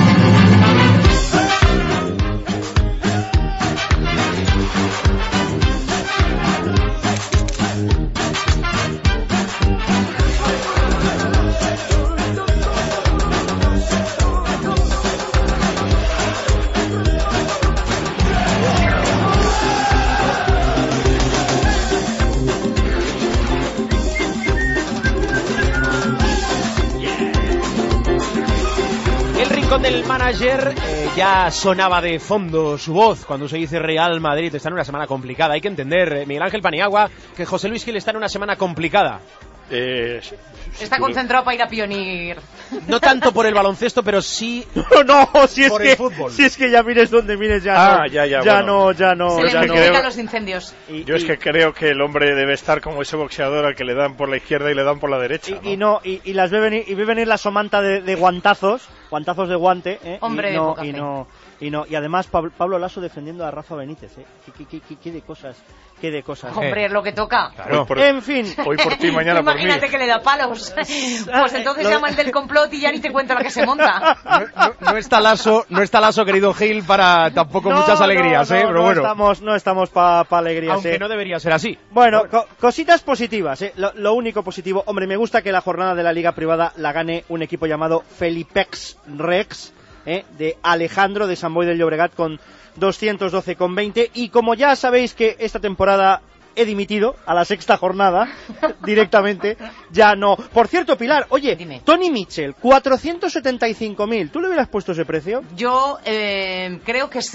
S9: Del manager ya sonaba de fondo su voz cuando se dice Real Madrid. Está en una semana complicada, hay que entender, Miguel Ángel Paniagua, que José Luis Gil está en una semana complicada. Está concentrado para ir a Pionir.
S3: No tanto por el baloncesto, pero sí por el fútbol.
S11: Si es que ya mires donde mires,
S7: ya no.
S9: Se le multiplican los incendios.
S7: Yo es que creo que el hombre debe estar como ese boxeador al que le dan por la izquierda y le dan por la derecha.
S11: Y las ve venir la somanta de guantazos de guante,
S9: Hombre,
S11: y además Pablo Lasso defendiendo a Rafa Benítez, qué de cosas.
S9: Hombre, es lo que toca.
S3: Claro.
S11: En fin,
S7: hoy por ti, mañana por mí.
S9: Imagínate que le da palos. Pues entonces llama el del complot y ya ni te cuento lo que se monta.
S3: No está Lasso, querido Gil, para tampoco muchas alegrías, pero bueno.
S11: No estamos para alegrías.
S3: Aunque no debería ser así.
S11: Bueno, cositas positivas, Lo único positivo, hombre, me gusta que la jornada de la Liga Privada la gane un equipo llamado Felipex Rex, de Alejandro de Sant Boi del Llobregat, con 212,20, y como ya sabéis que esta temporada he dimitido a la sexta jornada directamente, ya no. Por cierto, Pilar, oye,
S9: dime.
S11: Tony Mitchell, 475.000, ¿tú le hubieras puesto ese precio?
S9: Yo creo que sí.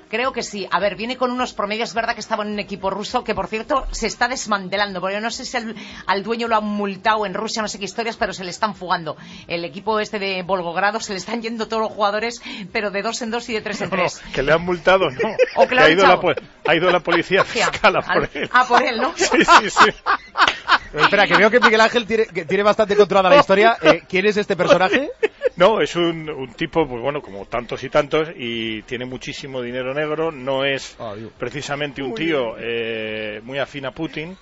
S9: Creo que sí. A ver, viene con unos promedios, es verdad que estaba en un equipo ruso que, por cierto, se está desmantelando, porque no sé si al dueño lo han multado en Rusia, no sé qué historias, pero se le están fugando. El equipo este de Volgogrado se le están yendo todos los jugadores, pero de 2 en 2 y de 3 en 3.
S7: No, que le han multado, no.
S9: O que lo han
S7: ha ido la policía fiscal a por él.
S9: Ah, por él, ¿no?
S7: Sí.
S3: Pero espera, que veo que Miguel Ángel tiene bastante controlada la historia. ¿Quién es este personaje?
S7: No, es un tipo, pues bueno, como tantos y tantos, y tiene muchísimo dinero negro, no es precisamente un tío muy afín a Putin,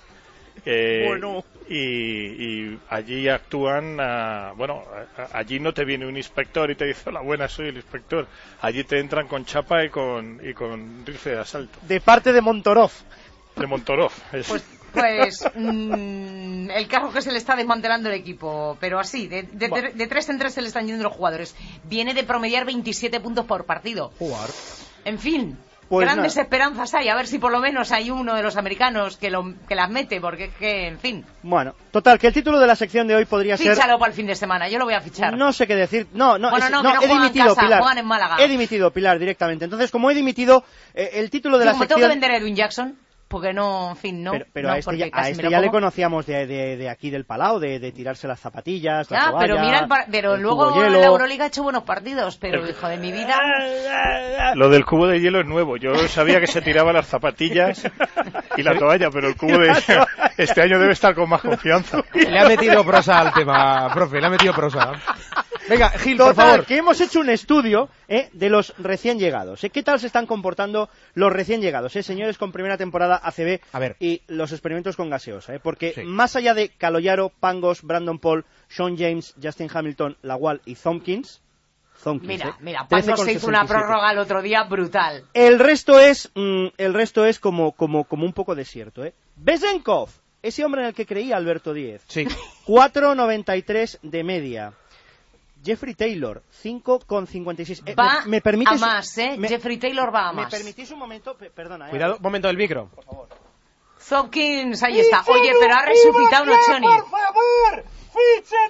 S7: y allí actúan, allí no te viene un inspector y te dice, hola, buenas, soy el inspector, allí te entran con chapa y con rifle de asalto.
S11: De parte de Montorov.
S7: De Montorov,
S9: Pues el caso que se le está desmantelando el equipo, pero así, de 3 en 3 se le están yendo los jugadores. Viene de promediar 27 puntos por partido. En fin,
S11: pues
S9: grandes esperanzas hay, a ver si por lo menos hay uno de los americanos que las mete, porque es que, en fin.
S11: Bueno, total, que el título de la sección de hoy podría ser...
S9: Fíchalo para el fin de semana, yo lo voy a fichar.
S11: No sé qué decir, no,
S9: he dimitido, Pilar. Juegan en Málaga.
S11: He dimitido, Pilar, directamente. Entonces, como he dimitido, el título de la sección...
S9: Como tengo que vender a Edwin Jackson... Porque no, en fin, no.
S11: Pero
S9: no,
S11: a este ya le conocíamos de aquí del Palau, de tirarse las zapatillas, la toalla,
S9: pero mira, pero luego la Euroliga ha hecho buenos partidos, pero hijo de mi vida.
S7: Lo del cubo de hielo es nuevo. Yo sabía que se tiraba las zapatillas y la toalla, pero el cubo de hielo este año debe estar con más confianza.
S3: Le ha metido prosa al tema, profe, le ha metido prosa. Venga, Gil,
S11: total,
S3: por favor.
S11: Que hemos hecho un estudio de los recién llegados. ¿Qué tal se están comportando los recién llegados? Señores con primera temporada ACB y los experimentos con gaseosa. Porque más allá de Caloyaro, Pangos, Brandon Paul, Sean James, Justin Hamilton, Lawal y Thompkins,
S9: mira, Pangos se hizo una prórroga el otro día brutal.
S11: El resto es como un poco desierto. Bezenkov, ese hombre en el que creía Alberto Díez. 4,93 de media. Jeffrey Taylor, 5,56.
S9: ¿Me permites? A más, Jeffrey Taylor va a más.
S11: ¿Me permitís un momento? Perdona.
S3: Cuidado, un momento del micro.
S11: Por favor.
S9: Thompkins, ahí está. Oye, pero ha resucitado Nocioni.
S11: ¡Por favor! ¡Fichen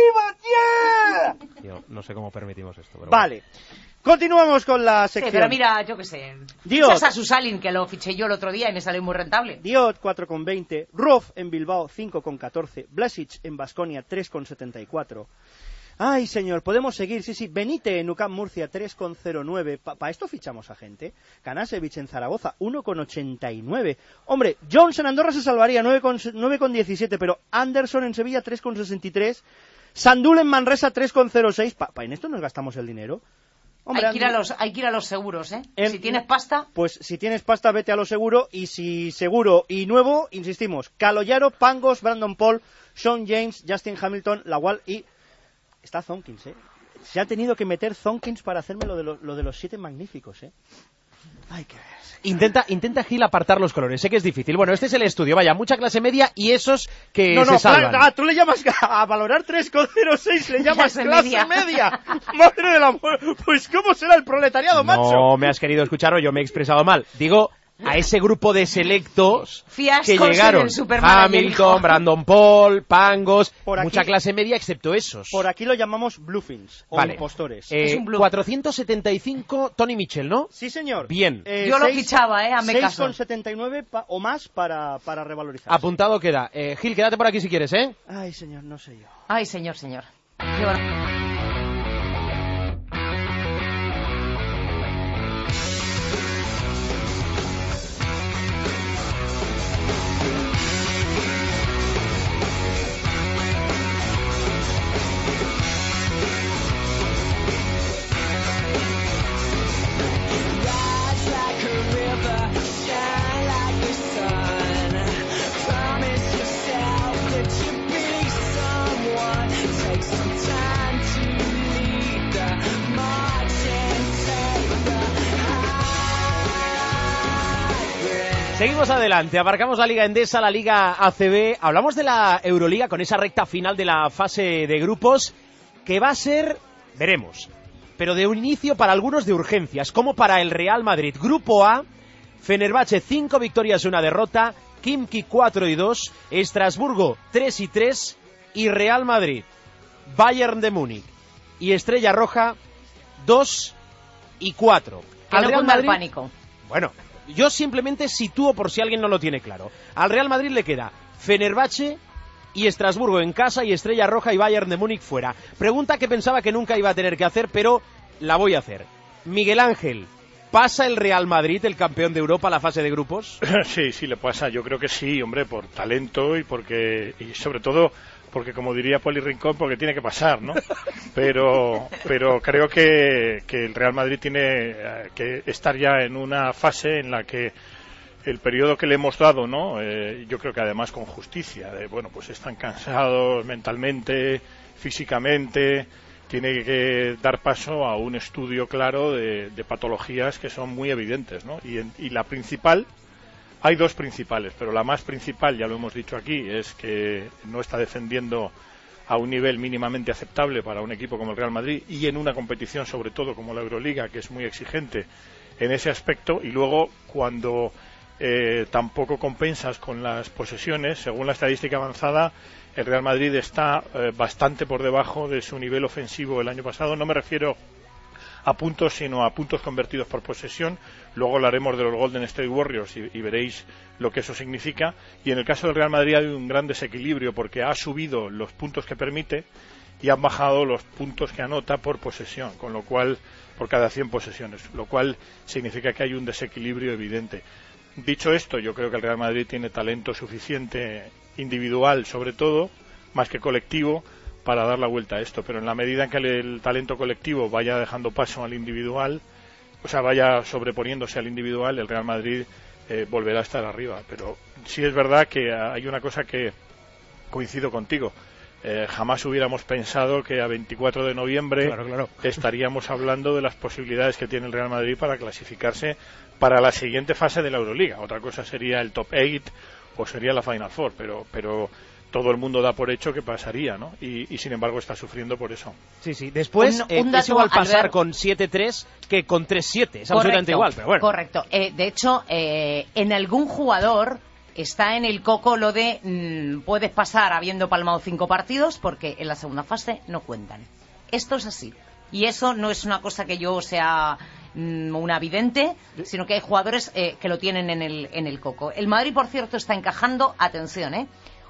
S11: un pivot ya!
S3: Yo no sé cómo permitimos esto. Pero
S11: vale. Continuamos con la sección.
S9: Sí, pero mira, yo qué sé. Fichas a Susalin, que lo fiché yo el otro día y me salió muy rentable.
S11: Diot, 4,20. Ruf en Bilbao, 5,14. Blasic en Baskonia, 3,74. Ay, señor, podemos seguir, sí. Benite en UCAM Murcia, 3,09. ¿Para esto fichamos a gente? Kanasevich en Zaragoza, 1,89. Hombre, Jones en Andorra se salvaría, 9,17, pero Anderson en Sevilla, 3,63. Sandul en Manresa, 3,06. ¿En esto nos gastamos el dinero? Hombre,
S9: hay que ir a los seguros, si tienes pasta...
S11: Pues si tienes pasta, vete a lo seguro, y si seguro y nuevo, insistimos, Caloyaro, Pangos, Brandon Paul, Sean James, Justin Hamilton, Lawal y... Está Thompkins, Se ha tenido que meter Thompkins para hacerme lo de los 7 magníficos, Hay que ver.
S3: Intenta Gil apartar los colores. Sé que es difícil. Bueno, este es el estudio. Vaya, mucha clase media y esos que se salvan.
S11: Tú le llamas a valorar 3,06, le llamas clase media. Madre del amor. Pues ¿cómo será el proletariado, macho?
S3: No me has querido escuchar o yo me he expresado mal. Digo... a ese grupo de selectos que llegaron. Hamilton, Brandon Paul, Pangos, mucha clase media excepto esos.
S11: Por aquí lo llamamos bluffins o impostores.
S9: Es un bluff.
S3: 475 Tony Mitchell, ¿no?
S11: Sí, señor.
S3: Bien.
S9: Yo lo fichaba, hazme caso.
S11: 6,79 o más para revalorizar.
S3: Apuntado queda. Gil, quédate por aquí si quieres,
S11: Ay, señor, no sé yo.
S9: Ay, señor.
S3: Seguimos adelante, abarcamos la Liga Endesa, la Liga ACB, hablamos de la Euroliga con esa recta final de la fase de grupos que va a ser, veremos, pero de un inicio para algunos de urgencias, como para el Real Madrid. Grupo A, Fenerbahce 5 victorias y 1 derrota, Khimki 4-2, Estrasburgo 3-3 y Real Madrid, Bayern de Múnich y Estrella Roja 2-4.
S9: Que no cunda el pánico.
S3: Bueno, yo simplemente sitúo por si alguien no lo tiene claro. Al Real Madrid le queda Fenerbahce y Estrasburgo en casa y Estrella Roja y Bayern de Múnich fuera. Pregunta que pensaba que nunca iba a tener que hacer, pero la voy a hacer. Miguel Ángel, ¿pasa el Real Madrid, el campeón de Europa, a la fase de grupos?
S7: Sí, le pasa. Yo creo que sí, hombre, por talento y sobre todo porque, como diría Poli Rincón, porque tiene que pasar, ¿no? Pero creo que el Real Madrid tiene que estar ya en una fase en la que el periodo que le hemos dado, ¿no? Yo creo que además con justicia, pues están cansados mentalmente, físicamente. Tiene que dar paso a un estudio claro de patologías que son muy evidentes, ¿no? Y la principal, hay dos principales, pero la más principal, ya lo hemos dicho aquí, es que no está defendiendo a un nivel mínimamente aceptable para un equipo como el Real Madrid y en una competición sobre todo como la Euroliga, que es muy exigente en ese aspecto. Y luego, cuando tampoco compensas con las posesiones, según la estadística avanzada, el Real Madrid está bastante por debajo de su nivel ofensivo el año pasado. No me refiero a puntos, sino a puntos convertidos por posesión. Luego hablaremos de los Golden State Warriors y veréis lo que eso significa. Y en el caso del Real Madrid hay un gran desequilibrio porque ha subido los puntos que permite y han bajado los puntos que anota por posesión, con lo cual, por cada 100 posesiones, lo cual significa que hay un desequilibrio evidente. Dicho esto, yo creo que el Real Madrid tiene talento suficiente individual, sobre todo, más que colectivo, para dar la vuelta a esto. Pero en la medida en que el talento colectivo vaya dejando paso al individual, o sea, vaya sobreponiéndose al individual, el Real Madrid volverá a estar arriba. Pero sí es verdad que hay una cosa que coincido contigo. Jamás hubiéramos pensado que a 24 de noviembre estaríamos hablando de las posibilidades que tiene el Real Madrid para clasificarse para la siguiente fase de la Euroliga. Otra cosa sería el top 8 o sería la Final Four, pero todo el mundo da por hecho que pasaría, ¿no? Y sin embargo está sufriendo por eso.
S3: Sí. Después es igual pasar con 7-3 que con 3-7. Es absolutamente igual, pero bueno.
S9: Correcto. De hecho, en algún jugador está en el coco lo de puedes pasar habiendo palmado 5 partidos porque en la segunda fase no cuentan. Esto es así. Y eso no es una cosa que yo sea una vidente, sino que hay jugadores que lo tienen en el coco. El Madrid, por cierto, está encajando, atención,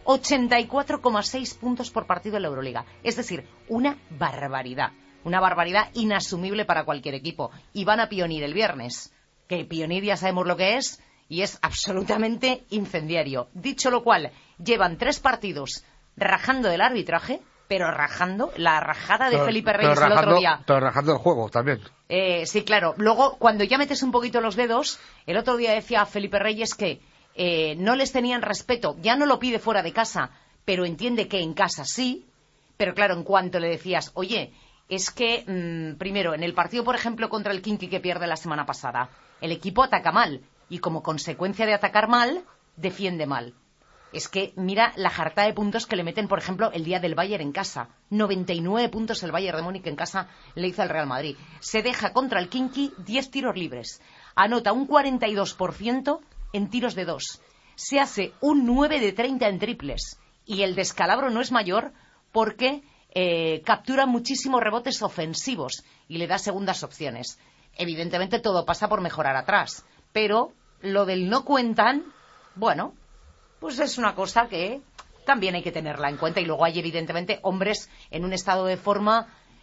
S9: 84,6 puntos por partido en la Euroliga. Es decir, una barbaridad inasumible para cualquier equipo. Y van a Pionir el viernes, que Pionir ya sabemos lo que es, y es absolutamente incendiario. Dicho lo cual, llevan 3 partidos rajando del arbitraje, pero rajando, la rajada de Felipe Reyes el otro día.
S8: Pero rajando el juego también.
S9: Sí, claro. Luego, cuando ya metes un poquito los dedos, el otro día decía Felipe Reyes que no les tenían respeto. Ya no lo pide fuera de casa, pero entiende que en casa sí. Pero claro, en cuanto le decías, oye, es que, primero, en el partido, por ejemplo, contra el Kinky que pierde la semana pasada, el equipo ataca mal. Y como consecuencia de atacar mal, defiende mal. Es que mira la jarta de puntos que le meten, por ejemplo, el día del Bayern en casa. 99 puntos el Bayern de Múnich en casa le hizo al Real Madrid. Se deja contra el Kinky 10 tiros libres. Anota un 42% en tiros de 2. Se hace un 9 de 30 en triples. Y el descalabro no es mayor porque captura muchísimos rebotes ofensivos y le da segundas opciones. Evidentemente todo pasa por mejorar atrás. Pero lo del no cuentan, bueno, pues es una cosa que también hay que tenerla en cuenta. Y luego hay evidentemente hombres en un estado de forma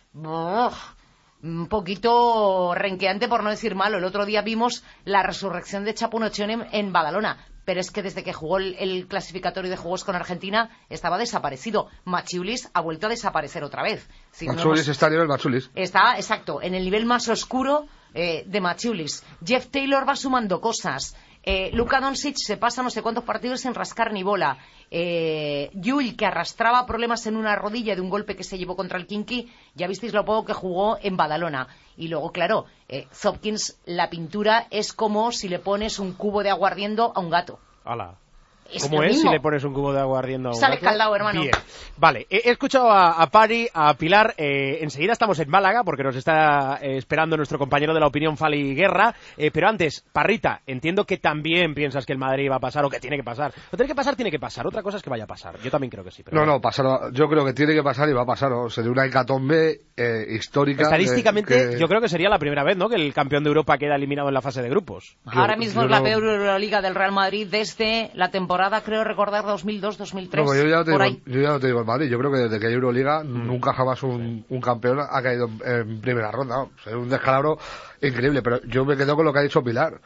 S9: un poquito renqueante, por no decir malo. El otro día vimos la resurrección de Chapo Nochón en Badalona, pero es que desde que jugó el clasificatorio de Juegos con Argentina estaba desaparecido. Maciulis ha vuelto a desaparecer otra vez.
S8: Maciulis está a nivel Maciulis.
S9: Está, exacto, en el nivel más oscuro de Maciulis. Jeff Taylor va sumando cosas. Luka Doncic se pasa no sé cuántos partidos sin rascar ni bola. Yul, que arrastraba problemas en una rodilla de un golpe que se llevó contra el Kinky, ya visteis lo poco que jugó en Badalona. Y luego, claro, Hopkins, la pintura es como si le pones un cubo de aguardiendo a un gato.
S3: ¡Hala! ¿Cómo es si le pones un cubo de agua ardiendo a un
S9: Sale
S3: gato?
S9: caldado, hermano.
S3: Bien. Vale, he escuchado a Pari, a Pilar. Enseguida estamos en Málaga porque nos está esperando nuestro compañero de la opinión, Fali Guerra. Pero antes, Parrita, entiendo que también piensas que el Madrid va a pasar o que tiene que pasar. Lo tiene que pasar. Otra cosa es que vaya a pasar. Yo también creo que sí. Pero
S8: No, pasar, yo creo que tiene que pasar y va a pasar, ¿no? Sería una hecatombe histórica.
S3: Estadísticamente, yo creo que sería la primera vez, ¿no?, que el campeón de Europa queda eliminado en la fase de grupos.
S9: Ahora mismo es la peor Euroliga del Real Madrid desde la temporada, creo recordar, 2002-2003.
S8: No, yo ya no te digo el Madrid. Yo creo que desde que hay Euroliga nunca jamás un campeón ha caído en primera ronda. ¿No? Es un descalabro increíble, pero yo me quedo con lo que ha dicho Pilar.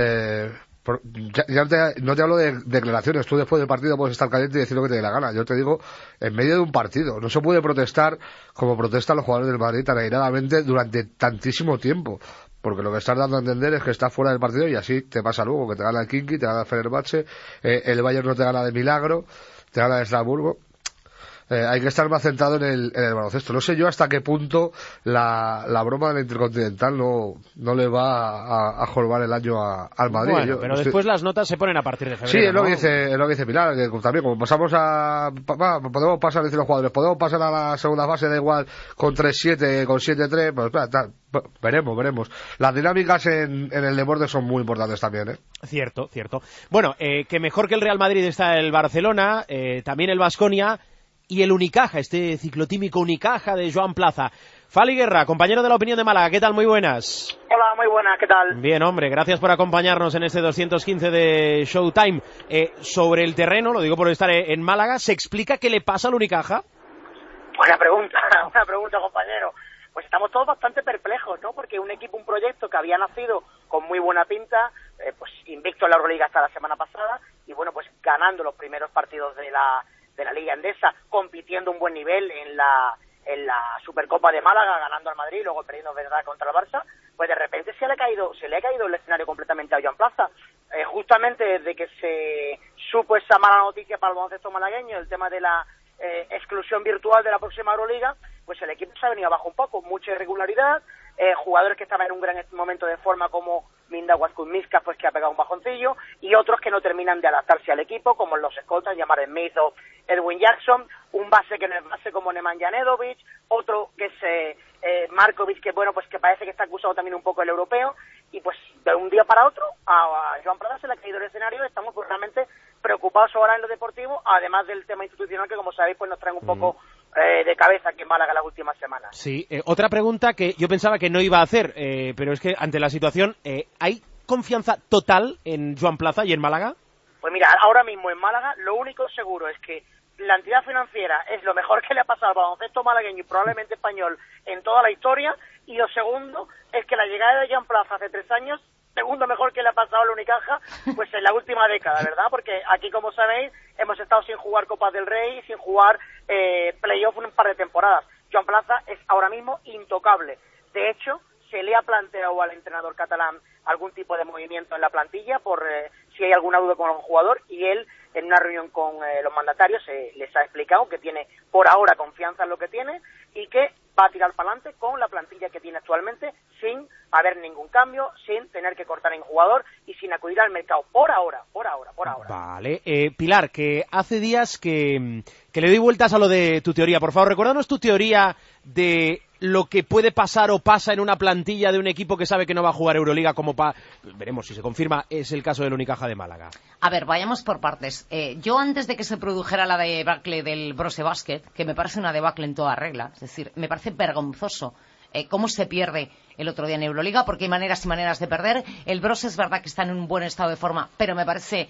S8: No te hablo de declaraciones. Tú después del partido puedes estar caliente y decir lo que te dé la gana. Yo te digo, en medio de un partido. No se puede protestar como protestan los jugadores del Madrid tan airadamente durante tantísimo tiempo. Porque lo que estás dando a entender es que estás fuera del partido y así te pasa luego, que te gana el Kinky, te gana el Fenerbahce, el Bayern no te gana de milagro, te gana el Estrasburgo. Hay que estar más centrado en el baloncesto. No sé yo hasta qué punto la broma del Intercontinental no le va a jorbar el año al Madrid.
S3: Bueno, pero después las notas se ponen a partir de febrero.
S8: Sí, es lo,
S3: ¿no?
S8: es lo que dice Pilar, que también como pasamos podemos pasar, dicen los jugadores, podemos pasar a la segunda fase, da igual, con 3-7, con 7-3, pues veremos. Las dinámicas en el deporte son muy importantes también, ¿eh?
S3: Cierto. Bueno, que mejor que el Real Madrid está el Barcelona, también el Baskonia y el Unicaja, este ciclotímico Unicaja de Joan Plaza. Fali Guerra, compañero de la opinión de Málaga, ¿qué tal? Muy buenas.
S12: Hola, muy buenas, ¿qué tal?
S3: Bien, hombre, gracias por acompañarnos en este 215 de Showtime. Sobre el terreno, lo digo por estar en Málaga, ¿se explica qué le pasa al Unicaja?
S12: Buena pregunta, compañero. Pues estamos todos bastante perplejos, ¿no? Porque un proyecto que había nacido con muy buena pinta, pues invicto en la Euroliga hasta la semana pasada, y bueno, pues ganando los primeros partidos de la Liga Endesa, compitiendo un buen nivel en la Supercopa de Málaga, ganando al Madrid, luego perdiendo, verdad, contra el Barça, pues de repente se le ha caído el escenario completamente a Joan Plaza. Justamente desde que se supo esa mala noticia para el baloncesto malagueño, el tema de la exclusión virtual de la próxima Euroliga, pues el equipo se ha venido abajo un poco, mucha irregularidad, jugadores que estaban en un gran momento de forma como Minda Waskun-Miska, pues que ha pegado un bajoncillo, y otros que no terminan de adaptarse al equipo, como los escoltas, Jamar Smith o Edwin Jackson, un base que no es base como Nemanja Nedovic, otro que es Markovic, que bueno, pues que parece que está acusado también un poco el europeo, y pues de un día para otro a Joan Plaza se le ha caído el escenario. Estamos pues realmente preocupados ahora en lo deportivo, además del tema institucional que, como sabéis, pues nos traen un poco de cabeza aquí en Málaga las últimas semanas.
S3: Sí, otra pregunta que yo pensaba que no iba a hacer, pero es que ante la situación, ¿hay confianza total en Joan Plaza y en Málaga?
S12: Pues mira, ahora mismo en Málaga lo único seguro es que la entidad financiera es lo mejor que le ha pasado al baloncesto malagueño y probablemente español en toda la historia, y lo segundo es que la llegada de Joan Plaza hace 3 años, segundo mejor que le ha pasado al Unicaja, pues en la última década, ¿verdad? Porque aquí, como sabéis, hemos estado sin jugar Copas del Rey, sin jugar playoff un par de temporadas. Joan Plaza es ahora mismo intocable. De hecho, se le ha planteado al entrenador catalán algún tipo de movimiento en la plantilla por si hay alguna duda con algún jugador, y él, en una reunión con los mandatarios, les ha explicado que tiene por ahora confianza en lo que tiene y que va a tirar para adelante con la plantilla que tiene actualmente, sin haber ningún cambio, sin tener que cortar en jugador y sin acudir al mercado por ahora.
S3: Vale, Pilar, que hace días que le doy vueltas a lo de tu teoría. Por favor, recuérdanos tu teoría de lo que puede pasar o pasa en una plantilla de un equipo que sabe que no va a jugar Euroliga, como veremos si se confirma, es el caso del Unicaja de Málaga.
S9: A ver, vayamos por partes. Yo, antes de que se produjera la debacle del Brose Basket, que me parece una debacle en toda regla, es decir, me parece vergonzoso cómo se pierde el otro día en Euroliga, porque hay maneras y maneras de perder. El Brose es verdad que está en un buen estado de forma, pero me parece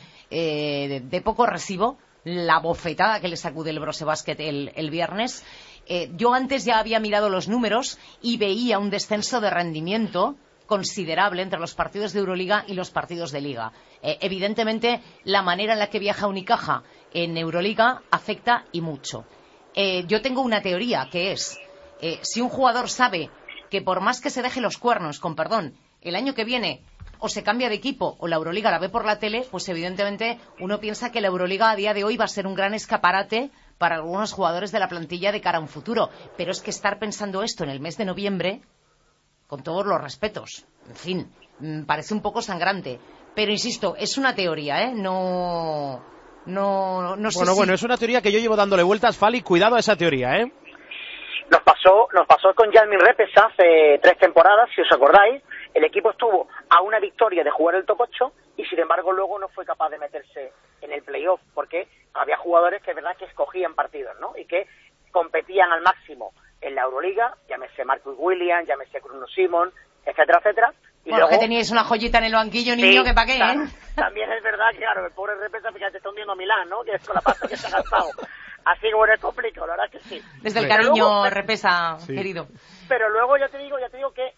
S9: de poco recibo la bofetada que le sacude el Brose Basket el viernes. Yo antes ya había mirado los números y veía un descenso de rendimiento considerable entre los partidos de Euroliga y los partidos de Liga. Evidentemente, la manera en la que viaja Unicaja en Euroliga afecta y mucho. Yo tengo una teoría que es, si un jugador sabe que por más que se deje los cuernos, con perdón, el año que viene o se cambia de equipo o la Euroliga la ve por la tele, pues evidentemente uno piensa que la Euroliga a día de hoy va a ser un gran escaparate para algunos jugadores de la plantilla de cara a un futuro. Pero es que estar pensando esto en el mes de noviembre, con todos los respetos, en fin, parece un poco sangrante. Pero insisto, es una teoría, no No sé si...
S3: Bueno, es una teoría que yo llevo dándole vueltas, Fali, cuidado a esa teoría, ¿eh?
S12: Nos pasó con Jalmin Repes hace 3 temporadas, si os acordáis. El equipo estuvo a una victoria de jugar el top 8 y sin embargo luego no fue capaz de meterse en el playoff porque había jugadores que es verdad que escogían partidos, ¿no? Y que competían al máximo en la Euroliga, llámese Marcus Williams, llámese Bruno Simon, etcétera, etcétera. Y
S9: bueno,
S12: luego,
S9: que teníais una joyita en el banquillo, niño,
S12: sí,
S9: que pa' qué, ¿eh?
S12: También es verdad que, claro, el pobre Repesa, fíjate, está hundiendo a Milán, ¿no? Que es con la pasta que se ha gastado. Así que bueno, es complicado, la verdad que sí.
S9: Desde el
S12: Pero
S9: cariño,
S12: luego,
S9: Repesa,
S12: sí,
S9: querido.
S12: Pero luego ya te digo que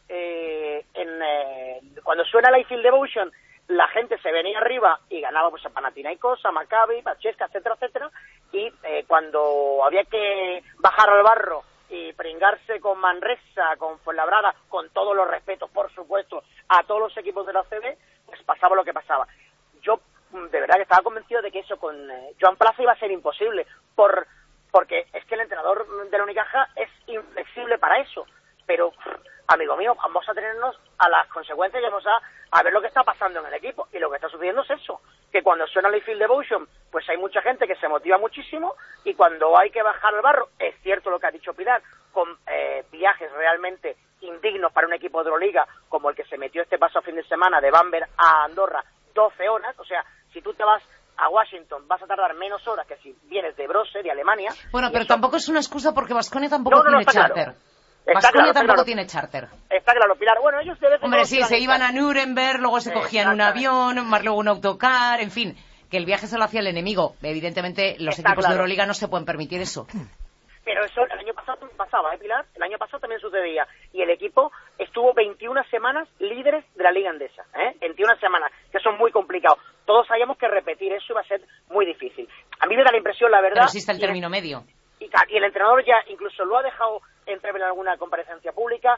S12: cuando suena la Eiffel Devotion, la gente se venía arriba y ganaba pues a Panathinaikos, a Maccabi, a Chesca, etcétera, etcétera. Y cuando había que bajar al barro y pringarse con Manresa, con Fuenlabrada, con todos los respetos, por supuesto, a todos los equipos de la CB, pues pasaba lo que pasaba. Yo de verdad que estaba convencido de que eso con Joan Plaza iba a ser imposible, porque es que el entrenador de la Unicaja es inflexible para eso. Pero, amigo mío, vamos a tenernos a las consecuencias y vamos a ver lo que está pasando en el equipo. Y lo que está sucediendo es eso, que cuando suena la Field Devotion, pues hay mucha gente que se motiva muchísimo, y cuando hay que bajar el barro, es cierto lo que ha dicho Pilar, con viajes realmente indignos para un equipo de Euroliga, como el que se metió este paso fin de semana de Bamberg a Andorra, 12 horas, o sea, si tú te vas a Washington vas a tardar menos horas que si vienes de Brose, de Alemania.
S9: Bueno, pero tampoco es una excusa porque Baskonia tampoco tiene charter. Baskonia tampoco tiene charter.
S12: Está claro, Pilar. Bueno, ellos deben...
S9: Hombre, sí, se iban a Nuremberg, luego se cogían un avión, más luego un autocar, en fin, que el viaje se lo hacía el enemigo. Evidentemente, los equipos de Euroliga no se pueden permitir eso.
S12: Pero eso el año pasado también pasaba, Pilar? El año pasado también sucedía. Y el equipo estuvo 21 semanas líderes de la Liga Endesa, 21 semanas, que son muy complicados. Todos sabíamos que repetir eso iba a ser muy difícil. A mí me da la impresión, la verdad...
S9: Pero existe el término medio.
S12: Y el entrenador ya incluso lo ha dejado entrever en alguna comparecencia pública,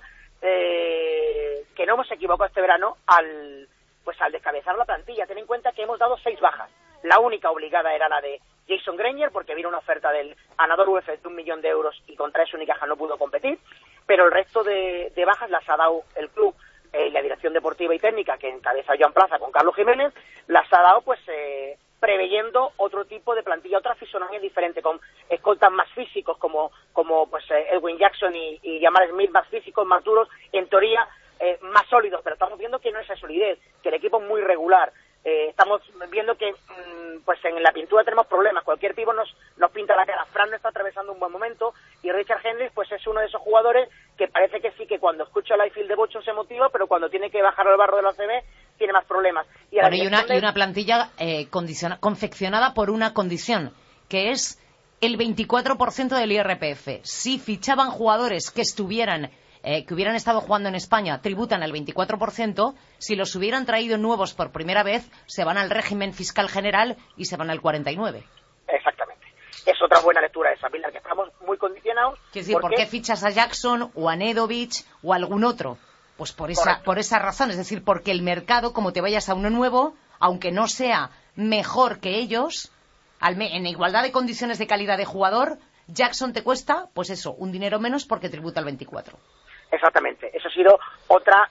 S12: que no hemos equivocado este verano al descabezar la plantilla. Ten en cuenta que hemos dado 6 bajas. La única obligada era la de Jason Granger, porque vino una oferta del ganador UF de 1 millón de euros y contra eso Unicaja no pudo competir, pero el resto de bajas las ha dado el club, la dirección deportiva y técnica que encabeza Joan Plaza con Carlos Jiménez, las ha dado pues preveyendo otro tipo de plantilla, otra fisonomía diferente, con escoltas más físicos como pues Edwin Jackson y Jamal Smith, más físicos, más duros, en teoría más sólidos, pero estamos viendo que no es esa solidez, que el equipo es muy regular. Estamos viendo que pues en la pintura tenemos problemas, cualquier pivo nos pinta la cara. Fran no está atravesando un buen momento y Richard Henry pues es uno de esos jugadores que parece que sí, que cuando escucha la Field de Bocho se motiva, pero cuando tiene que bajar al barro de la CB tiene más problemas. Y
S9: una plantilla confeccionada por una condición, que es el 24% del IRPF. Si fichaban jugadores que hubieran estado jugando en España, tributan al 24%, si los hubieran traído nuevos por primera vez, se van al régimen fiscal general y se van al 49%.
S12: Exactamente. Es otra buena lectura de esa, Pilar, que estamos muy condicionados.
S9: Es decir, ¿por qué fichas a Jackson o a Nedovic o a algún otro? Pues por esa razón, es decir, porque el mercado, como te vayas a uno nuevo, aunque no sea mejor que ellos, en igualdad de condiciones de calidad de jugador, Jackson te cuesta, pues eso, un dinero menos porque tributa al 24%.
S12: Exactamente, eso ha sido otra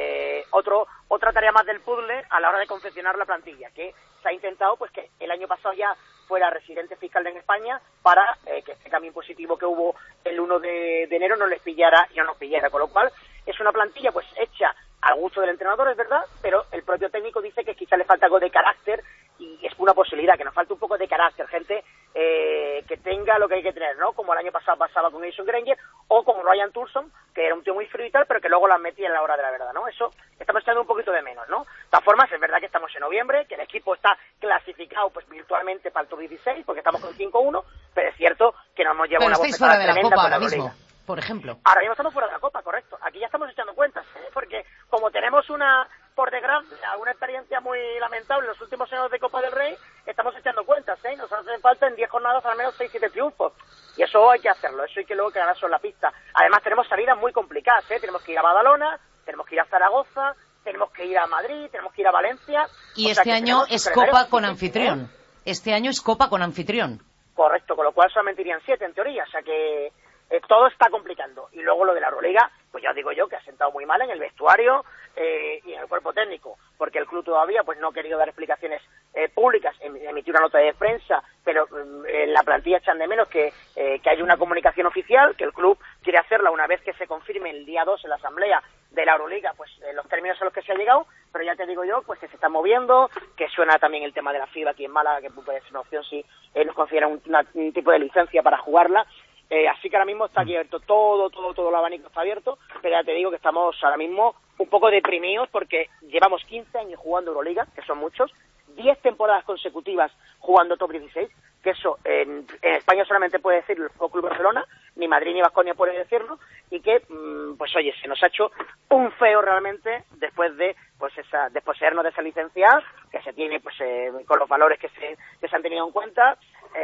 S12: tarea más del puzzle a la hora de confeccionar la plantilla, que se ha intentado pues que el año pasado ya fuera residente fiscal en España para que este cambio impositivo que hubo el 1 de enero no les pillara y no nos pillara, con lo cual es una plantilla pues hecha al gusto del entrenador, es verdad, pero el propio técnico dice que quizá le falta algo de carácter y es una posibilidad, que nos falta un poco de carácter, gente que tenga lo que hay que tener, ¿no? Como el año pasado pasaba con Jason Granger o como Ryan Tulson, que era un tío muy frío y tal, pero que luego las metía en la hora de la verdad, ¿no? Eso estamos echando un poquito de menos, ¿no? De todas formas, es verdad que estamos en noviembre, que el equipo está clasificado pues virtualmente para el top 16, porque estamos con 5-1, pero es cierto que nos hemos llevado una bofetada tremenda con la Euroliga.
S9: Por ejemplo.
S12: Ahora mismo estamos fuera de la Copa, correcto. Aquí ya estamos echando cuentas, porque como tenemos por desgracia, una experiencia muy lamentable en los últimos años de Copa del Rey, estamos echando cuentas, nos hacen falta en 10 jornadas al menos 6-7 triunfos. Y eso hay que hacerlo, eso hay que luego quedar sobre la pista. Además tenemos salidas muy complicadas, tenemos que ir a Badalona, tenemos que ir a Zaragoza, tenemos que ir a Madrid, tenemos que ir a Valencia.
S9: Y este año es Copa con anfitrión. Este año es Copa con anfitrión.
S12: Correcto, con lo cual solamente irían 7 en teoría, o sea que todo está complicando. Y luego lo de la Euroliga, pues ya digo yo que ha sentado muy mal en el vestuario y en el cuerpo técnico, porque el club todavía pues no ha querido dar explicaciones públicas, emitir una nota de prensa, pero en la plantilla echan de menos que haya una comunicación oficial, que el club quiere hacerla una vez que se confirme el día 2 en la asamblea de la Euroliga, pues los términos a los que se ha llegado, pero ya te digo yo, pues que se está moviendo, que suena también el tema de la FIBA aquí en Málaga, que puede ser una opción si nos consideran un tipo de licencia para jugarla. Así que ahora mismo está abierto todo el abanico está abierto, pero ya te digo que estamos ahora mismo un poco deprimidos porque llevamos 15 años jugando Euroliga, que son muchos, 10 temporadas consecutivas jugando Top 16, que eso en España solamente puede decirlo el Fútbol Club Barcelona, ni Madrid ni Baskonia puede decirlo, y que, pues oye, se nos ha hecho un feo realmente después de desposeernos de esa licencia que se tiene pues con los valores que se han tenido en cuenta.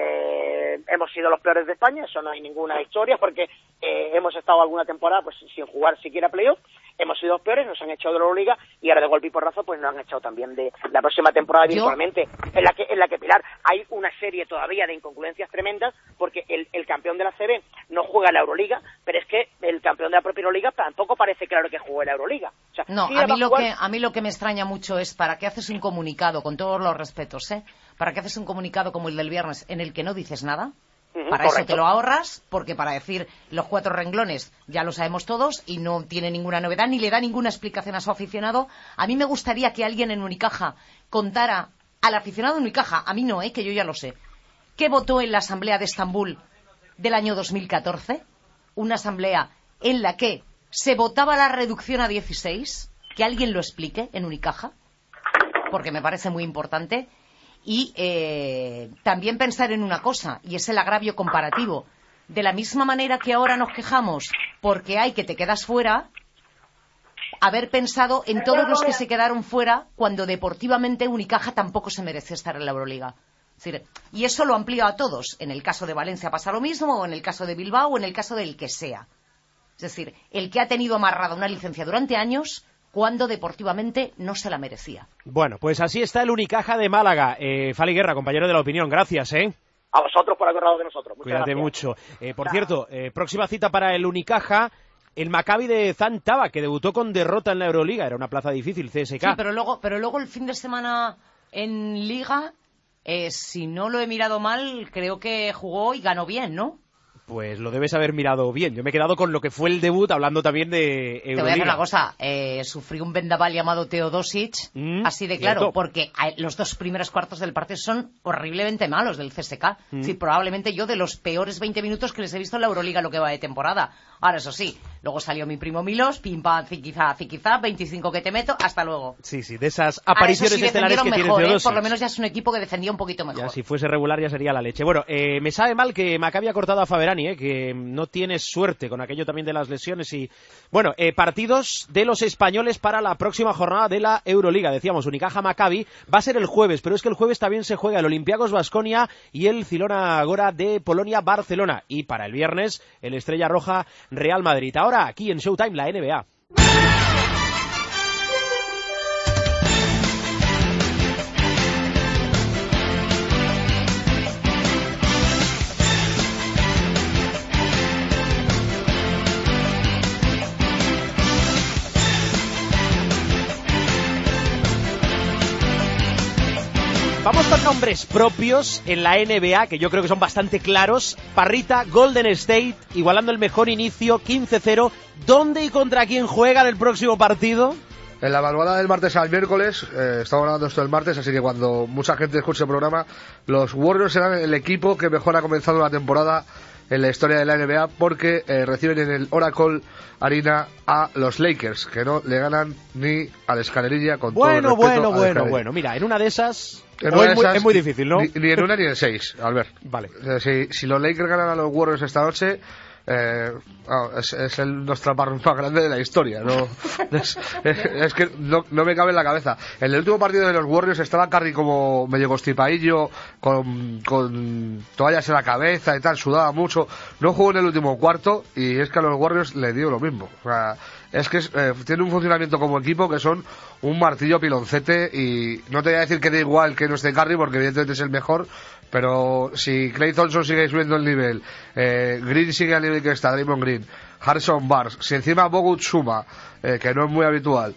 S12: Hemos sido los peores de España, eso no hay ninguna historia, porque hemos estado alguna temporada pues sin jugar siquiera playoff, hemos sido los peores, nos han echado de la Euroliga y ahora de golpe y porrazo pues nos han echado también de la próxima temporada virtualmente, en la que Pilar, hay una serie todavía de incongruencias tremendas, porque el campeón de la CB no juega en la Euroliga, pero es que el campeón de la propia Euroliga tampoco parece claro que juegue en la Euroliga. O sea,
S9: no,
S12: sí
S9: a mí lo que me extraña mucho es para qué haces un comunicado, con todos los respetos, para qué haces un comunicado como el del viernes en el que no dices nada. Para
S12: correcto.
S9: eso te lo ahorras, porque para decir los 4 renglones ya lo sabemos todos y no tiene ninguna novedad ni le da ninguna explicación a su aficionado. A mí me gustaría que alguien en Unicaja contara al aficionado de Unicaja, a mí no, que yo ya lo sé, ¿qué votó en la asamblea de Estambul del año 2014? Una asamblea en la que se votaba la reducción a 16, que alguien lo explique en Unicaja, porque me parece muy importante. Y también pensar en una cosa, y es el agravio comparativo. De la misma manera que ahora nos quejamos porque hay que te quedas fuera, haber pensado en todos los que se quedaron fuera cuando deportivamente Unicaja tampoco se merece estar en la Euroliga. Es decir, y eso lo amplía a todos. En el caso de Valencia pasa lo mismo, o en el caso de Bilbao, o en el caso del que sea. Es decir, el que ha tenido amarrada una licencia durante años cuando deportivamente no se la merecía.
S3: Bueno, pues así está el Unicaja de Málaga. Fali Guerra, compañero de la opinión, gracias,
S12: A vosotros por acordado de nosotros. Muchas
S3: Cuídate
S12: gracias.
S3: mucho. Por cierto, próxima cita para el Unicaja, el Maccabi de Zantaba, que debutó con derrota en la Euroliga. Era una plaza difícil, CSK.
S9: Sí, pero luego el fin de semana en Liga, si no lo he mirado mal, creo que jugó y ganó bien, ¿no?
S3: Pues lo debes haber mirado bien. Yo me he quedado con lo que fue el debut, hablando también de Euroliga.
S9: Te voy a decir una cosa, sufrí un vendaval llamado Teodosic, así de claro,
S3: cierto.
S9: porque los 2 primeros cuartos del partido son horriblemente malos del CSK. Sí, probablemente yo de los peores 20 minutos que les he visto en la Euroliga lo que va de temporada. Ahora, eso sí, luego salió mi primo Milos, pim pam, ziquizá, 25 que te meto, hasta luego.
S3: Sí, de esas apariciones estelares que
S9: mejor,
S3: tiene Teodosic.
S9: por lo menos ya es un equipo que defendía un poquito mejor.
S3: Ya, si fuese regular ya sería la leche. Bueno, me sabe mal que Maccabi ha cortado a Faberani, que no tiene suerte con aquello también de las lesiones y... Bueno, partidos de los españoles para la próxima jornada de la Euroliga. Decíamos, Unicaja Maccabi va a ser el jueves, pero es que el jueves también se juega el Olympiacos Baskonia y el Zilona Agora de Polonia Barcelona. Y para el viernes, el Estrella Roja Real Madrid. Ahora, aquí en Showtime, la NBA. Vamos con nombres propios en la NBA, que yo creo que son bastante claros. Parrita, Golden State, igualando el mejor inicio, 15-0. ¿Dónde y contra quién juegan el próximo partido?
S8: En la madrugada del martes al miércoles, estamos grabando esto el martes, así que cuando mucha gente escuche el programa, los Warriors serán el equipo que mejor ha comenzado la temporada en la historia de la NBA, porque reciben en el Oracle Arena a los Lakers, que no le ganan ni a la escalerilla, con todo el respeto.
S3: Bueno, mira, en una de esas...
S8: Es
S3: muy difícil, ¿no?
S8: Ni en una ni en 6, Albert.
S3: Vale.
S8: Si los Lakers ganan a los Warriors esta noche, es nuestra más grande de la historia. ¿No? es que no me cabe en la cabeza. En el último partido de los Warriors estaba Curry como medio constipadillo, con toallas en la cabeza y tal, sudaba mucho. No jugó en el último cuarto y es que a los Warriors le dio lo mismo. O sea, es que tiene un funcionamiento como equipo que son un martillo piloncete, y no te voy a decir que da igual que no esté Curry porque evidentemente es el mejor, pero si Klay Thompson sigue subiendo el nivel, Green sigue al nivel que está, Draymond Green, Harrison Barnes, si encima Bogut suma, que no es muy habitual,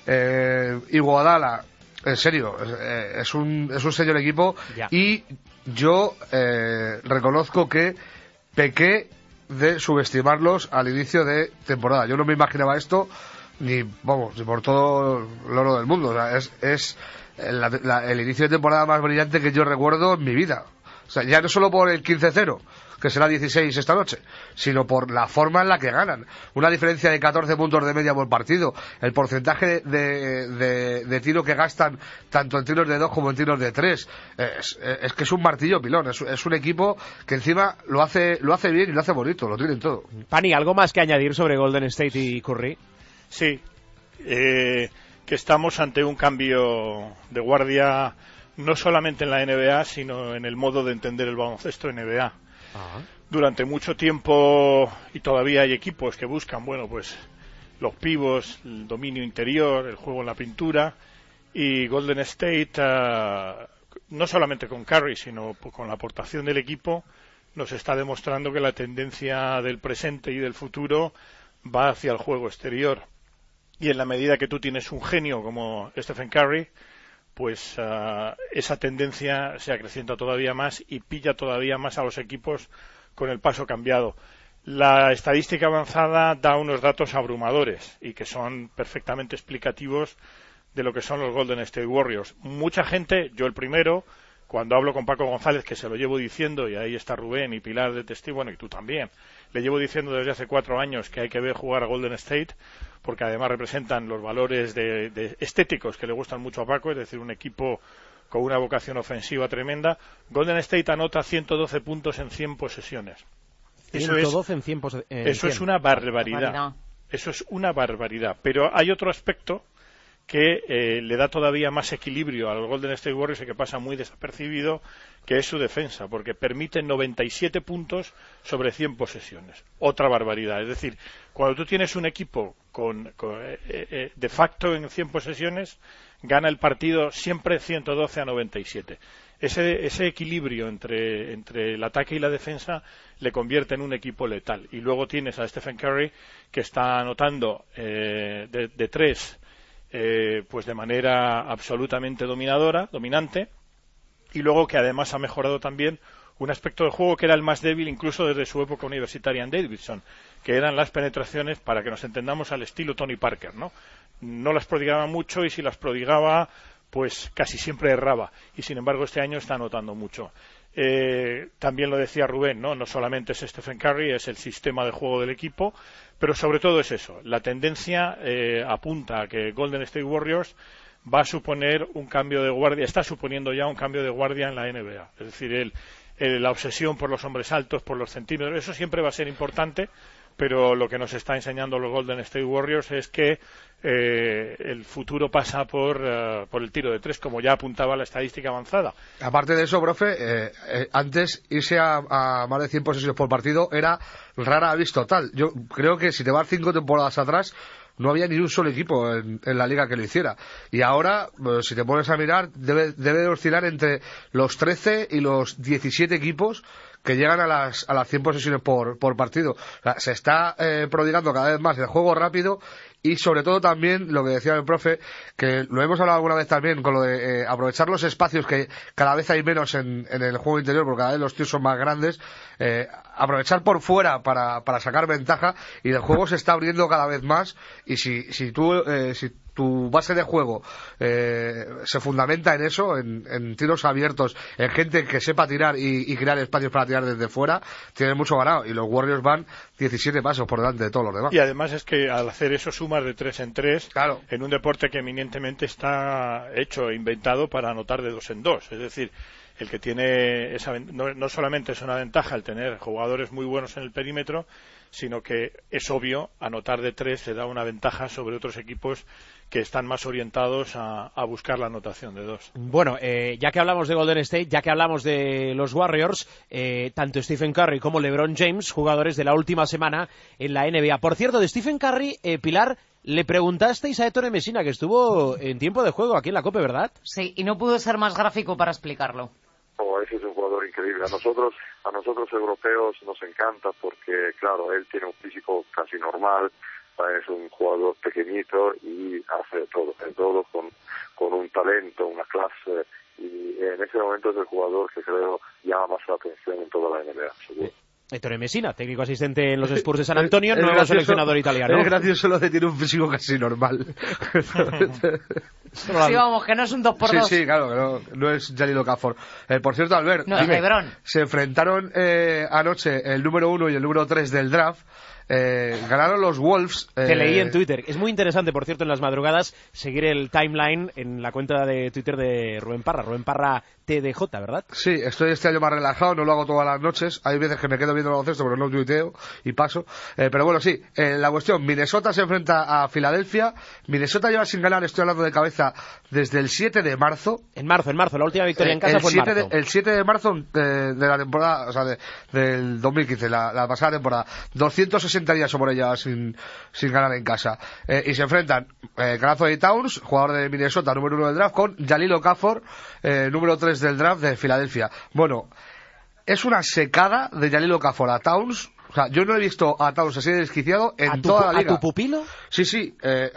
S8: Iguodala, en serio, es un señor equipo.
S3: Ya.
S8: Y yo reconozco que pequé de subestimarlos al inicio de temporada. Yo no me imaginaba esto ni por todo el oro del mundo. O sea, es el inicio de temporada más brillante que yo recuerdo en mi vida. O sea, ya no solo por el 15-0, que será 16 esta noche, sino por la forma en la que ganan. Una diferencia de 14 puntos de media por partido, el porcentaje de tiro que gastan tanto en tiros de 2 como en tiros de 3. Es que es un martillo pilón, es un equipo que encima lo hace bien y lo hace bonito, lo tienen todo.
S3: Pani, ¿algo más que añadir sobre Golden State y Curry?
S7: Sí, que estamos ante un cambio de guardia no solamente en la NBA, sino en el modo de entender el baloncesto NBA. Durante mucho tiempo, y todavía hay equipos que buscan, pues los pivots, el dominio interior, el juego en la pintura, y Golden State, no solamente con Curry, sino con la aportación del equipo, nos está demostrando que la tendencia del presente y del futuro va hacia el juego exterior. Y en la medida que tú tienes un genio como Stephen Curry, pues esa tendencia se acrecienta todavía más y pilla todavía más a los equipos con el paso cambiado. La estadística avanzada da unos datos abrumadores y que son perfectamente explicativos de lo que son los Golden State Warriors. Mucha gente, yo el primero, cuando hablo con Paco González, que se lo llevo diciendo, y ahí está Rubén y Pilar de testigo, y tú también, le llevo diciendo desde hace 4 años que hay que ver jugar a Golden State, porque además representan los valores de estéticos que le gustan mucho a Paco, es decir, un equipo con una vocación ofensiva tremenda. Golden State anota 112 puntos en 100 posesiones.
S3: 112 en 100 posesiones.
S7: Eso es una barbaridad. Eso es una barbaridad. Pero hay otro aspecto que le da todavía más equilibrio a los Golden State Warriors y que pasa muy desapercibido, que es su defensa, porque permite 97 puntos sobre 100 posesiones. Otra barbaridad. Es decir, cuando tú tienes un equipo de facto en 100 posesiones, gana el partido siempre 112-97. Ese equilibrio entre el ataque y la defensa le convierte en un equipo letal. Y luego tienes a Stephen Curry, que está anotando de 3 pues de manera absolutamente dominante, y luego que además ha mejorado también un aspecto del juego que era el más débil incluso desde su época universitaria en Davidson, que eran las penetraciones, para que nos entendamos, al estilo Tony Parker, no las prodigaba mucho, y si las prodigaba pues casi siempre erraba, y sin embargo este año está anotando mucho. También lo decía Rubén, no solamente es Stephen Curry, es el sistema de juego del equipo, pero sobre todo es eso. La tendencia apunta a que Golden State Warriors va a suponer un cambio de guardia, está suponiendo ya un cambio de guardia en la NBA. Es decir, la obsesión por los hombres altos, por los centímetros, eso siempre va a ser importante, pero lo que nos está enseñando los Golden State Warriors es que el futuro pasa por el tiro de 3, como ya apuntaba la estadística avanzada.
S8: Aparte de eso, profe, antes irse a más de 100 posesiones por partido era rara vez total. Yo creo que si te vas 5 temporadas atrás, no había ni un solo equipo en la liga que lo hiciera. Y ahora, si te pones a mirar, debe oscilar entre los 13 y los 17 equipos que llegan a las 100 posesiones por partido. O sea, se está prodigando cada vez más el juego rápido, y sobre todo también lo que decía el profe, que lo hemos hablado alguna vez también, con lo de aprovechar los espacios que cada vez hay menos en el juego interior, porque cada vez los tíos son más grandes, aprovechar por fuera para sacar ventaja, y el juego se está abriendo cada vez más. Y si tu base de juego se fundamenta en eso, en tiros abiertos, en gente que sepa tirar y crear espacios para tirar desde fuera, tienen mucho ganado, y los Warriors van 17 pasos por delante de todos los demás.
S7: Y además es que al hacer eso sumas de 3 en 3,
S8: claro,
S7: en un deporte que eminentemente está hecho e inventado para anotar de 2 en 2, es decir, el que tiene no solamente es una ventaja el tener jugadores muy buenos en el perímetro, sino que es obvio, anotar de 3 le da una ventaja sobre otros equipos que están más orientados a buscar la anotación de 2.
S3: Bueno, ya que hablamos de Golden State, ya que hablamos de los Warriors, tanto Stephen Curry como LeBron James, jugadores de la última semana en la NBA. Por cierto, de Stephen Curry, Pilar, le preguntasteis a Ettore Messina, que estuvo en tiempo de juego aquí en la COPE, ¿verdad?
S9: Sí, y no pudo ser más gráfico para explicarlo.
S13: Es un jugador jugador increíble. A nosotros europeos nos encanta porque, claro, él tiene un físico casi normal, es un jugador pequeñito y hace de todo con un talento, una clase, y en ese momento es el jugador que creo llama más la atención en toda la NBA, seguro.
S3: Ettore Messina, técnico asistente en los Spurs de San Antonio, nuevo seleccionador italiano.
S8: Es gracioso lo de tiene un físico casi normal.
S9: Sí, vamos, que no es un 2x2.
S8: Sí, claro, que no es Jahlil Okafor. Por cierto, Albert,
S9: no, LeBron.
S8: Se enfrentaron anoche el número 1 y el número 3 del draft. Ganaron los Wolves.
S3: Te leí en Twitter. Es muy interesante, por cierto, en las madrugadas seguir el timeline en la cuenta de Twitter de Rubén Parra TDJ, ¿verdad?
S8: Sí, estoy este año más relajado, no lo hago todas las noches. Hay veces que me quedo viendo el baloncesto, pero no tuiteo y paso. Pero bueno, sí, la cuestión, Minnesota se enfrenta a Filadelfia. Minnesota lleva sin ganar, estoy hablando de cabeza, desde el 7 de marzo.
S3: En marzo, la última victoria en casa fue en marzo.
S8: El 7 de marzo de la temporada, o sea, del 2015, la pasada temporada. 260 días o por ella sin ganar en casa. Y se enfrentan Karl-Anthony Towns, jugador de Minnesota, número 1 del draft, con Jahlil Okafor, número 3 del draft de Filadelfia. Bueno, es una secada de Jahlil Okafor a Towns. O sea, yo no he visto a Towns así desquiciado en toda la liga.
S3: ¿A tu pupilo?
S8: Sí,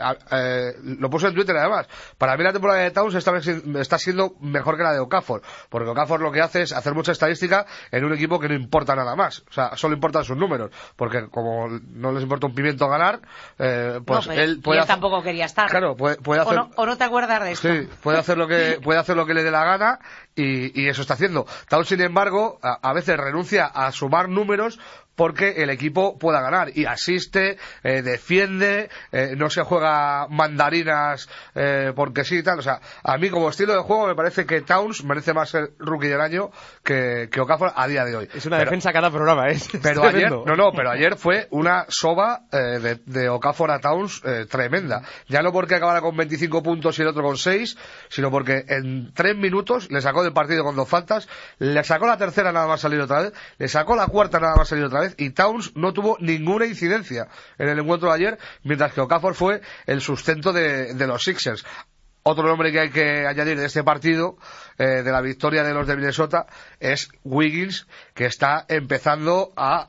S8: lo puse en Twitter además. Para mí la temporada de Towns está siendo mejor que la de Okafor, porque Okafor lo que hace es hacer mucha estadística en un equipo que no importa nada más. O sea, solo importan sus números, porque como no les importa un pimiento ganar, pues él puede
S9: él tampoco quería estar.
S8: Claro, puede hacer...
S9: ¿O no te acuerdas de esto?
S8: Sí, puede hacer lo que le dé la gana y eso está haciendo. Towns, sin embargo, a veces renuncia a sumar números porque el equipo pueda ganar y asiste, defiende, no se juega mandarinas porque sí y tal. O sea, a mí como estilo de juego me parece que Towns merece más ser rookie del año que Okafor a día de hoy.
S3: Es una defensa cada programa, ¿eh?
S8: Pero ayer fue una soba de Okafor a Towns tremenda. Ya no porque acabara con 25 puntos y el otro con 6, sino porque en 3 minutos le sacó del partido con 2 faltas, le sacó la tercera nada más salir otra vez, le sacó la cuarta nada más salir otra vez, y Towns no tuvo ninguna incidencia en el encuentro de ayer, mientras que Okafor fue el sustento de los Sixers. Otro nombre que hay que añadir de este partido, de la victoria de los de Minnesota, es Wiggins, que está empezando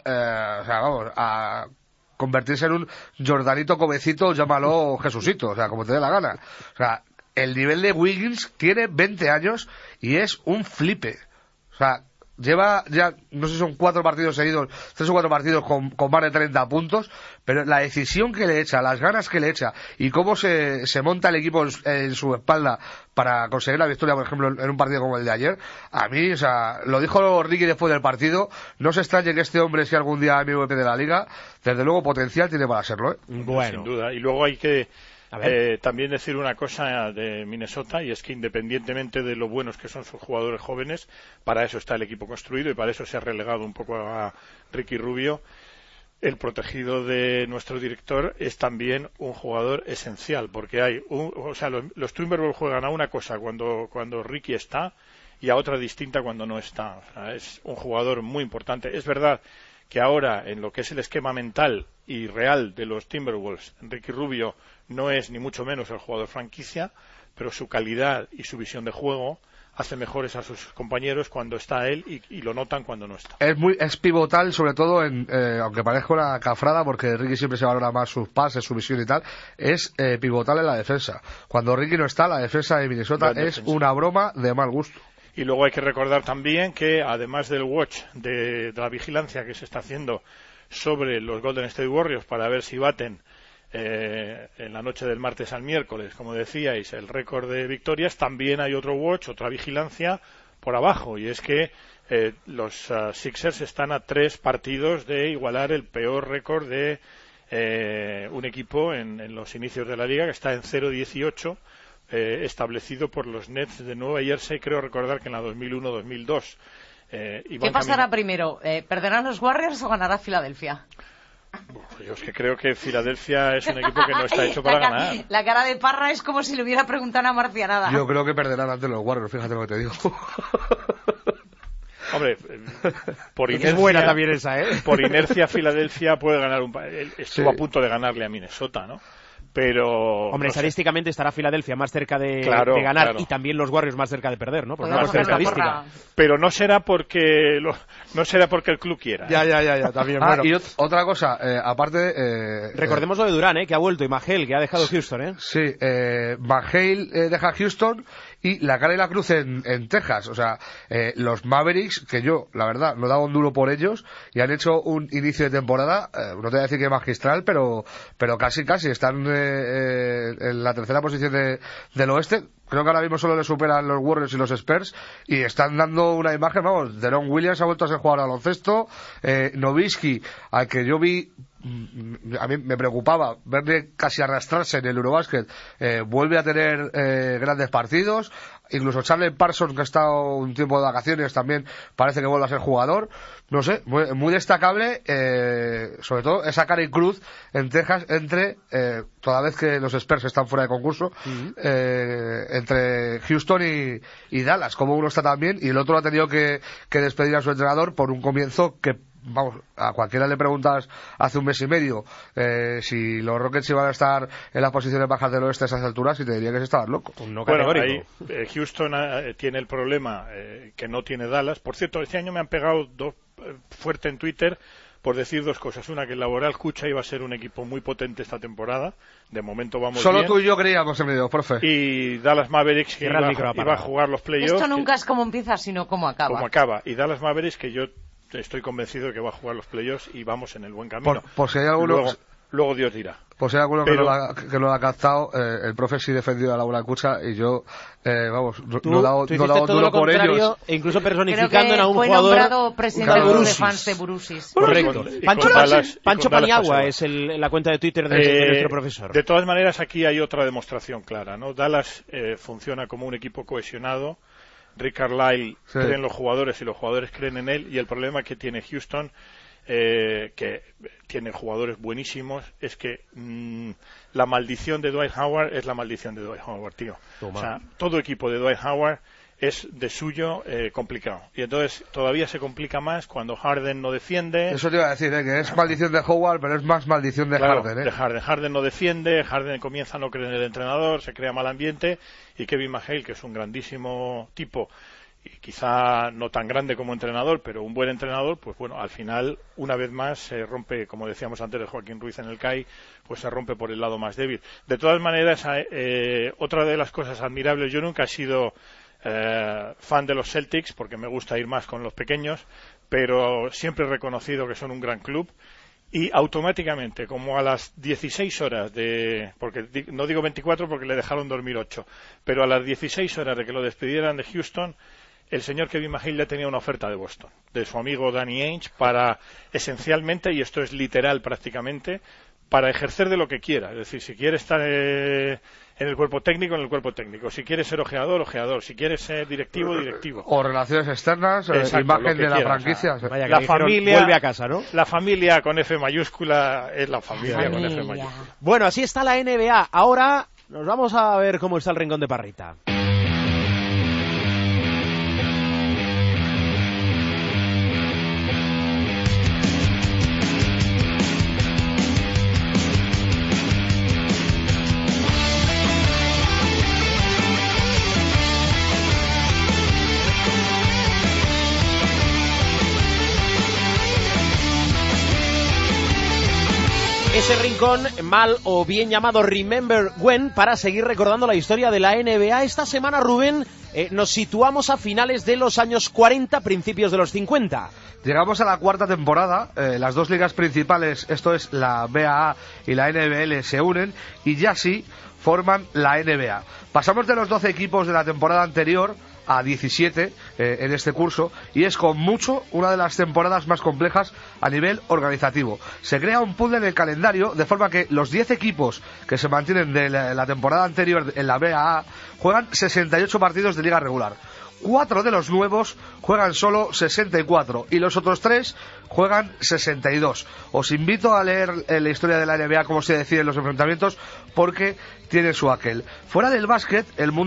S8: a convertirse en un Jordanito Cobecito, llámalo Jesucito, o sea, como te dé la gana. O sea, el nivel de Wiggins tiene 20 años y es un flipe. O sea, lleva ya, no sé si son 4 partidos seguidos, 3 o 4 partidos con más de 30 puntos, pero la decisión que le echa, las ganas que le echa y cómo se monta el equipo en su espalda para conseguir la victoria, por ejemplo, en un partido como el de ayer, a mí, o sea, lo dijo Ricky después del partido, no se extrañe que este hombre sea algún día MVP de la liga, desde luego potencial tiene para serlo, ¿eh?
S7: Bueno, sin duda, y luego hay que también decir una cosa de Minnesota, y es que independientemente de lo buenos que son sus jugadores jóvenes, para eso está el equipo construido y para eso se ha relegado un poco a Ricky Rubio. El protegido de nuestro director es también un jugador esencial, porque hay los Timberwolves juegan a una cosa cuando Ricky está y a otra distinta cuando no está. O sea, es un jugador muy importante. Es verdad que ahora, en lo que es el esquema mental y real de los Timberwolves, Ricky Rubio no es ni mucho menos el jugador franquicia, pero su calidad y su visión de juego hace mejores a sus compañeros cuando está él y lo notan cuando no está.
S8: Es pivotal, sobre todo aunque parezca una cafrada, porque Ricky siempre se valora más sus pases, su visión y tal, es pivotal en la defensa. Cuando Ricky no está, la defensa de Minnesota es una broma de mal gusto.
S7: Y luego hay que recordar también que, además del watch de la vigilancia que se está haciendo sobre los Golden State Warriors para ver si baten en la noche del martes al miércoles, como decíais, el récord de victorias, también hay otro watch, otra vigilancia por abajo, y es que los Sixers están a 3 partidos de igualar el peor récord de un equipo en los inicios de la liga, que está en 0-18, establecido por los Nets de Nueva Jersey, creo recordar que en la 2001-2002.
S9: ¿Qué pasará primero? ¿Perderán los Warriors o ganará Filadelfia?
S7: Yo es que creo que Filadelfia es un equipo que no está hecho para ganar.
S9: La cara de Parra es como si le hubiera preguntado a una marcianada.
S8: Yo creo que perderán ante los Warriors, fíjate lo que te digo.
S7: Hombre, por inercia,
S3: es buena también esa, ¿eh?
S7: Por inercia Filadelfia puede ganar estuvo a punto de ganarle a Minnesota, ¿no? pero...
S3: Hombre, estadísticamente estará Filadelfia más cerca de ganar y también los Warriors más cerca de perder, ¿no? Por una cuestión estadística.
S7: Pero no será porque el club quiera.
S3: Ya, también. Bueno.
S8: Y otra cosa, aparte...
S3: recordemos lo de Durán, que ha vuelto, y Mahale, que ha dejado Houston, ¿eh?
S8: Sí, Mahale deja Houston y la cara y la cruz en Texas. O sea, los Mavericks, que yo, la verdad, no he dado un duro por ellos, y han hecho un inicio de temporada, no te voy a decir que magistral, pero casi, están en la tercera posición del oeste. Creo que ahora mismo solo le superan los Warriors y los Spurs, y están dando una imagen, vamos, Deron Williams ha vuelto a ser jugador de baloncesto, Nowitzki, al que yo vi, a mí me preocupaba verle casi arrastrarse en el Eurobasket, vuelve a tener grandes partidos. Incluso Charlie Parsons, que ha estado un tiempo de vacaciones, también parece que vuelve a ser jugador. No sé, muy destacable, sobre todo esa cara y cruz en Texas entre, toda vez que los Spurs están fuera de concurso, entre Houston y Dallas, como uno está tan bien y el otro ha tenido que despedir a su entrenador por un comienzo que, vamos, a cualquiera le preguntas hace un mes y medio si los Rockets iban a estar en las posiciones bajas del oeste a esas alturas, y te diría que se estaban locos.
S7: Bueno, ahí, Houston tiene el problema que no tiene Dallas. Por cierto, este año me han pegado fuerte en Twitter por decir dos cosas. Una, que el Laboral Cucha iba a ser un equipo muy potente esta temporada. De momento vamos
S8: Solo
S7: bien.
S8: Tú y yo creíamos en medio, profe.
S7: Y Dallas Mavericks, que iba a jugar los playoffs.
S9: Esto nunca es como empieza, sino como acaba.
S7: Como acaba. Y Dallas Mavericks, que yo estoy convencido de que va a jugar los playoffs y vamos en el buen camino.
S8: Por si hay alguno...
S7: Luego Dios dirá.
S8: Por si hay alguno que no lo ha captado, el profe sí defendió a Laura Cucha, y yo, vamos, no he dado duro por ellos.
S3: E incluso personificando en a un
S9: fue
S3: jugador...
S9: nombrado presidente de fans de Burusis.
S3: Correcto. Pancho Paniagua es la cuenta de Twitter de nuestro profesor.
S7: De todas maneras, aquí hay otra demostración clara, ¿no? Dallas funciona como un equipo cohesionado. Rick Carlisle cree en los jugadores y los jugadores creen en él, y el problema que tiene Houston, que tiene jugadores buenísimos, es que la maldición de Dwight Howard es la maldición de Dwight Howard, tío. O sea, todo equipo de Dwight Howard es de suyo complicado, y entonces todavía se complica más cuando Harden no defiende.
S8: Eso te iba a decir, que es maldición de Howard, pero es más maldición de Harden.
S7: Harden no defiende, Harden comienza a no creer en el entrenador, se crea mal ambiente, y Kevin McHale, que es un grandísimo tipo y quizá no tan grande como entrenador, pero un buen entrenador, pues bueno, al final, una vez más, se rompe, como decíamos antes de Joaquín Ruiz en el CAI, pues se rompe por el lado más débil. De todas maneras, otra de las cosas admirables, yo nunca he sido fan de los Celtics, porque me gusta ir más con los pequeños, pero siempre he reconocido que son un gran club, y automáticamente, como a las 16 horas porque no digo 24 porque le dejaron dormir 8, pero a las 16 horas de que lo despidieran de Houston, el señor Kevin McHale ya tenía una oferta de Boston, de su amigo Danny Ainge, para esencialmente, y esto es literal prácticamente, para ejercer de lo que quiera. Es decir, si quiere estar en el cuerpo técnico, en el cuerpo técnico. Si quiere ser ojeador. Si quiere ser directivo.
S8: O relaciones externas, imagen de la franquicia.
S3: O sea, la familia vuelve a casa, ¿no?
S7: La familia con F mayúscula es la familia con F mayúscula.
S3: Bueno, así está la NBA. Ahora nos vamos a ver cómo está el rincón de Parrita. Ese rincón mal o bien llamado Remember When, para seguir recordando la historia de la NBA. Esta semana, Rubén, nos situamos a finales de los años 40, principios de los 50.
S8: Llegamos a la cuarta temporada, las dos ligas principales, esto es la BAA y la NBL, se unen y ya sí forman la NBA. Pasamos de los 12 equipos de la temporada anterior a 17 en este curso, y es con mucho una de las temporadas más complejas a nivel organizativo. Se crea un puzzle en el calendario de forma que los 10 equipos que se mantienen de la temporada anterior en la BAA juegan 68 partidos de liga regular. 4 de los nuevos juegan solo 64 y los otros 3 juegan 62. Os invito a leer la historia de la NBA, cómo se deciden los enfrentamientos, porque tiene su aquel. Fuera del básquet, el mundo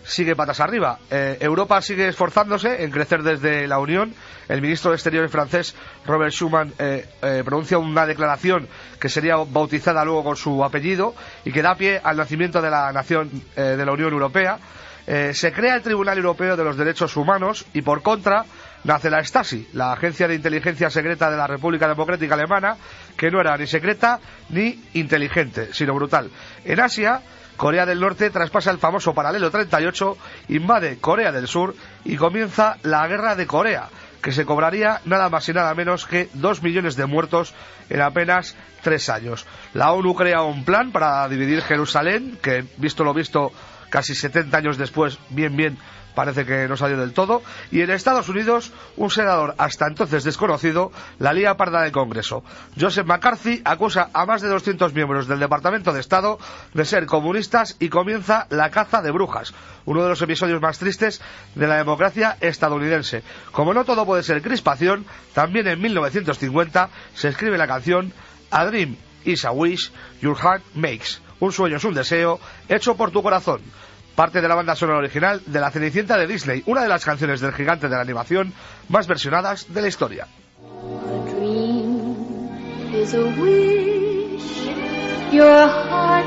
S8: sigue patas arriba. Europa sigue esforzándose en crecer desde la Unión. El ministro de Exteriores francés, Robert Schuman, pronuncia una declaración que sería bautizada luego con su apellido y que da pie al nacimiento de la nación de la Unión Europea. Se crea el Tribunal Europeo de los Derechos Humanos y, por contra, nace la Stasi, la agencia de inteligencia secreta de la República Democrática Alemana, que no era ni secreta ni inteligente, sino brutal. En Asia, Corea del Norte traspasa el famoso paralelo 38, invade Corea del Sur y comienza la Guerra de Corea, que se cobraría nada más y nada menos que 2 millones de muertos en apenas 3 años. La ONU crea un plan para dividir Jerusalén, que, visto lo visto, casi 70 años después, bien, parece que no salió del todo. Y en Estados Unidos, un senador hasta entonces desconocido la lía parda del Congreso. Joseph McCarthy acusa a más de 200 miembros del Departamento de Estado de ser comunistas y comienza la caza de brujas, uno de los episodios más tristes de la democracia estadounidense. Como no todo puede ser crispación, también en 1950 se escribe la canción A Dream is a Wish Your Heart Makes. Un sueño es un deseo hecho por tu corazón. Parte de la banda sonora original de La Cenicienta de Disney, una de las canciones del gigante de la animación más versionadas de la historia.
S14: A dream is a wish your heart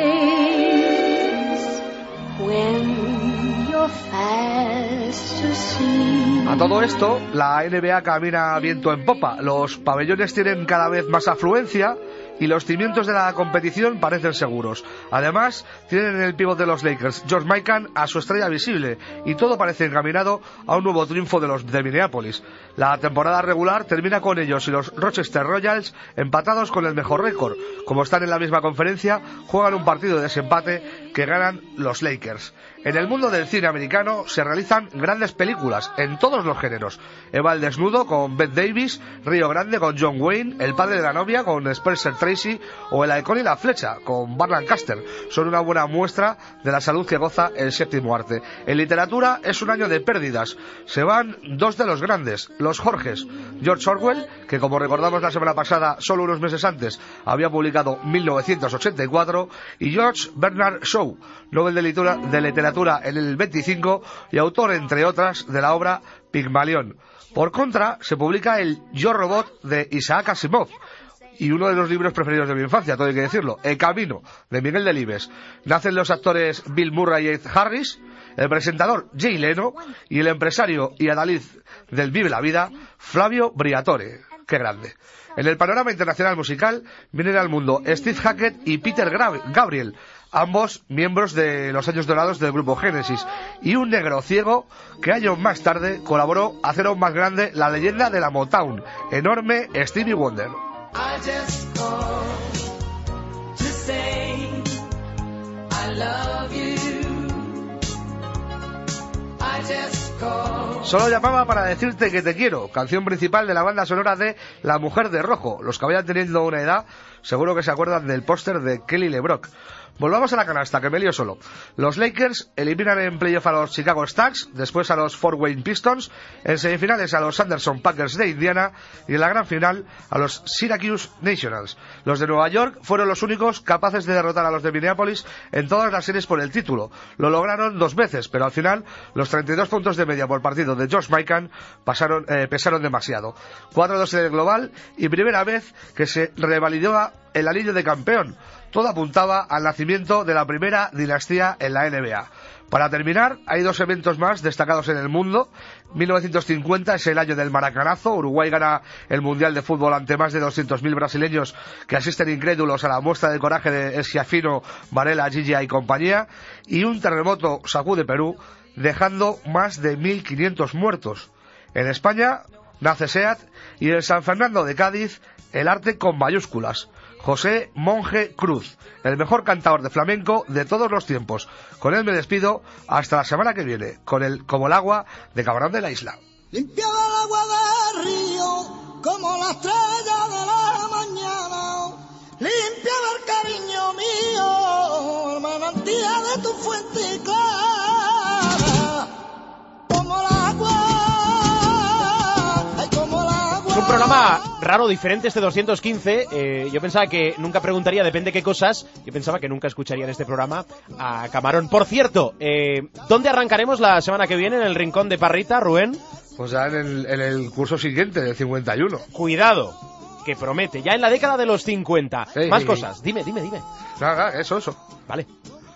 S14: makes when you're fast asleep.
S8: A todo esto, la NBA camina viento en popa. Los pabellones tienen cada vez más afluencia y los cimientos de la competición parecen seguros. Además, tienen en el pívot de los Lakers, George Mikan, a su estrella visible, y todo parece encaminado a un nuevo triunfo de los de Minneapolis. La temporada regular termina con ellos y los Rochester Royals empatados con el mejor récord. Como están en la misma conferencia, juegan un partido de desempate que ganan los Lakers. En el mundo del cine americano se realizan grandes películas en todos los géneros. Eva el desnudo con Bette Davis, Río Grande con John Wayne, El padre de la novia con Spencer Tracy o El halcón y la flecha con Burt Lancaster son una buena muestra de la salud que goza el séptimo arte. En literatura es un año de pérdidas. Se van dos de los grandes, los Jorges. George Orwell, que como recordamos la semana pasada, solo unos meses antes había publicado 1984, y George Bernard Shaw, Nobel de literatura en el 25 y autor, entre otras, de la obra Pigmalión. Por contra, se publica el Yo Robot de Isaac Asimov y uno de los libros preferidos de mi infancia, todo hay que decirlo, El Camino, de Miguel Delibes. Nacen los actores Bill Murray y Ed Harris, el presentador Jay Leno y el empresario y adalid del Vive la Vida, Flavio Briatore. ¡Qué grande! En el panorama internacional musical vienen al mundo Steve Hackett y Peter Gabriel, ambos miembros de los años dorados del grupo Genesis, y un negro ciego que años más tarde colaboró a hacer aún más grande la leyenda de la Motown, enorme Stevie Wonder.
S15: I just called to say I love you. I just called.
S8: Solo llamaba para decirte que te quiero, canción principal de la banda sonora de La Mujer de Rojo. Los que vayan teniendo una edad seguro que se acuerdan del póster de Kelly LeBrock. Volvamos a la canasta, que me lío solo. Los Lakers eliminan en playoff a los Chicago Stars, después a los Fort Wayne Pistons, en semifinales a los Anderson Packers de Indiana y en la gran final a los Syracuse Nationals. Los de Nueva York fueron los únicos capaces de derrotar a los de Minneapolis en todas las series por el título. Lo lograron 2 veces, pero al final los 32 puntos de media por partido de George Mikan pesaron demasiado. 4-2 en el global y primera vez que se revalidó el anillo de campeón. Todo apuntaba al nacimiento de la primera dinastía en la NBA. Para terminar, hay 2 eventos más destacados en el mundo. 1950 es el año del maracanazo. Uruguay gana el Mundial de Fútbol ante más de 200.000 brasileños que asisten incrédulos a la muestra de coraje de Schiaffino, Varela, Giglia y compañía. Y un terremoto sacude Perú, dejando más de 1.500 muertos. En España nace SEAT y en San Fernando de Cádiz el arte con mayúsculas. José Monje Cruz, el mejor cantador de flamenco de todos los tiempos. Con él me despido hasta la semana que viene, con el Como el agua de Camarón de la Isla.
S15: Limpiaba el agua del río como la estrella de la mañana. Limpiaba el cariño mío, el manantial de tu fuente clara. Como el agua, ay, como el agua.
S3: Es un programa raro, diferente este 215. Yo pensaba que nunca preguntaría depende qué cosas. Yo pensaba que nunca escucharía en este programa a Camarón. Por cierto, ¿dónde arrancaremos la semana que viene? ¿En el rincón de Parrita, Rubén?
S8: Pues ya en el curso siguiente, del 51.
S3: Cuidado, que promete. Ya en la década de los 50. Más cosas. Dime.
S8: Nada, eso.
S3: Vale.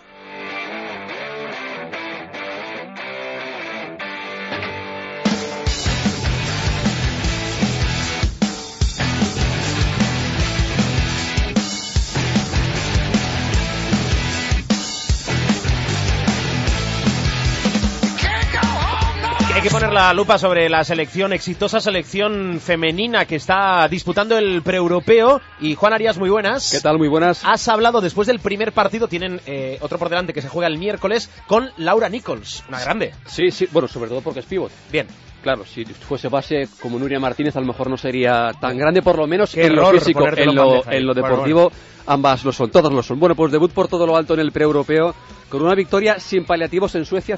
S3: Hay que poner la lupa sobre la exitosa selección femenina que está disputando el preeuropeo. Y Juan Arias, muy buenas.
S16: ¿Qué tal? Muy buenas.
S3: Has hablado después del primer partido, tienen otro por delante que se juega el miércoles, con Laura Nichols, una grande.
S16: Sí, bueno, sobre todo porque es pivot.
S3: Bien.
S16: Claro, si fuese base como Nuria Martínez, a lo mejor no sería tan grande, por lo menos
S3: en
S16: lo físico, en lo deportivo, ambas lo son, todas lo son. Bueno, pues debut por todo lo alto en el preeuropeo, con una victoria sin paliativos en Suecia,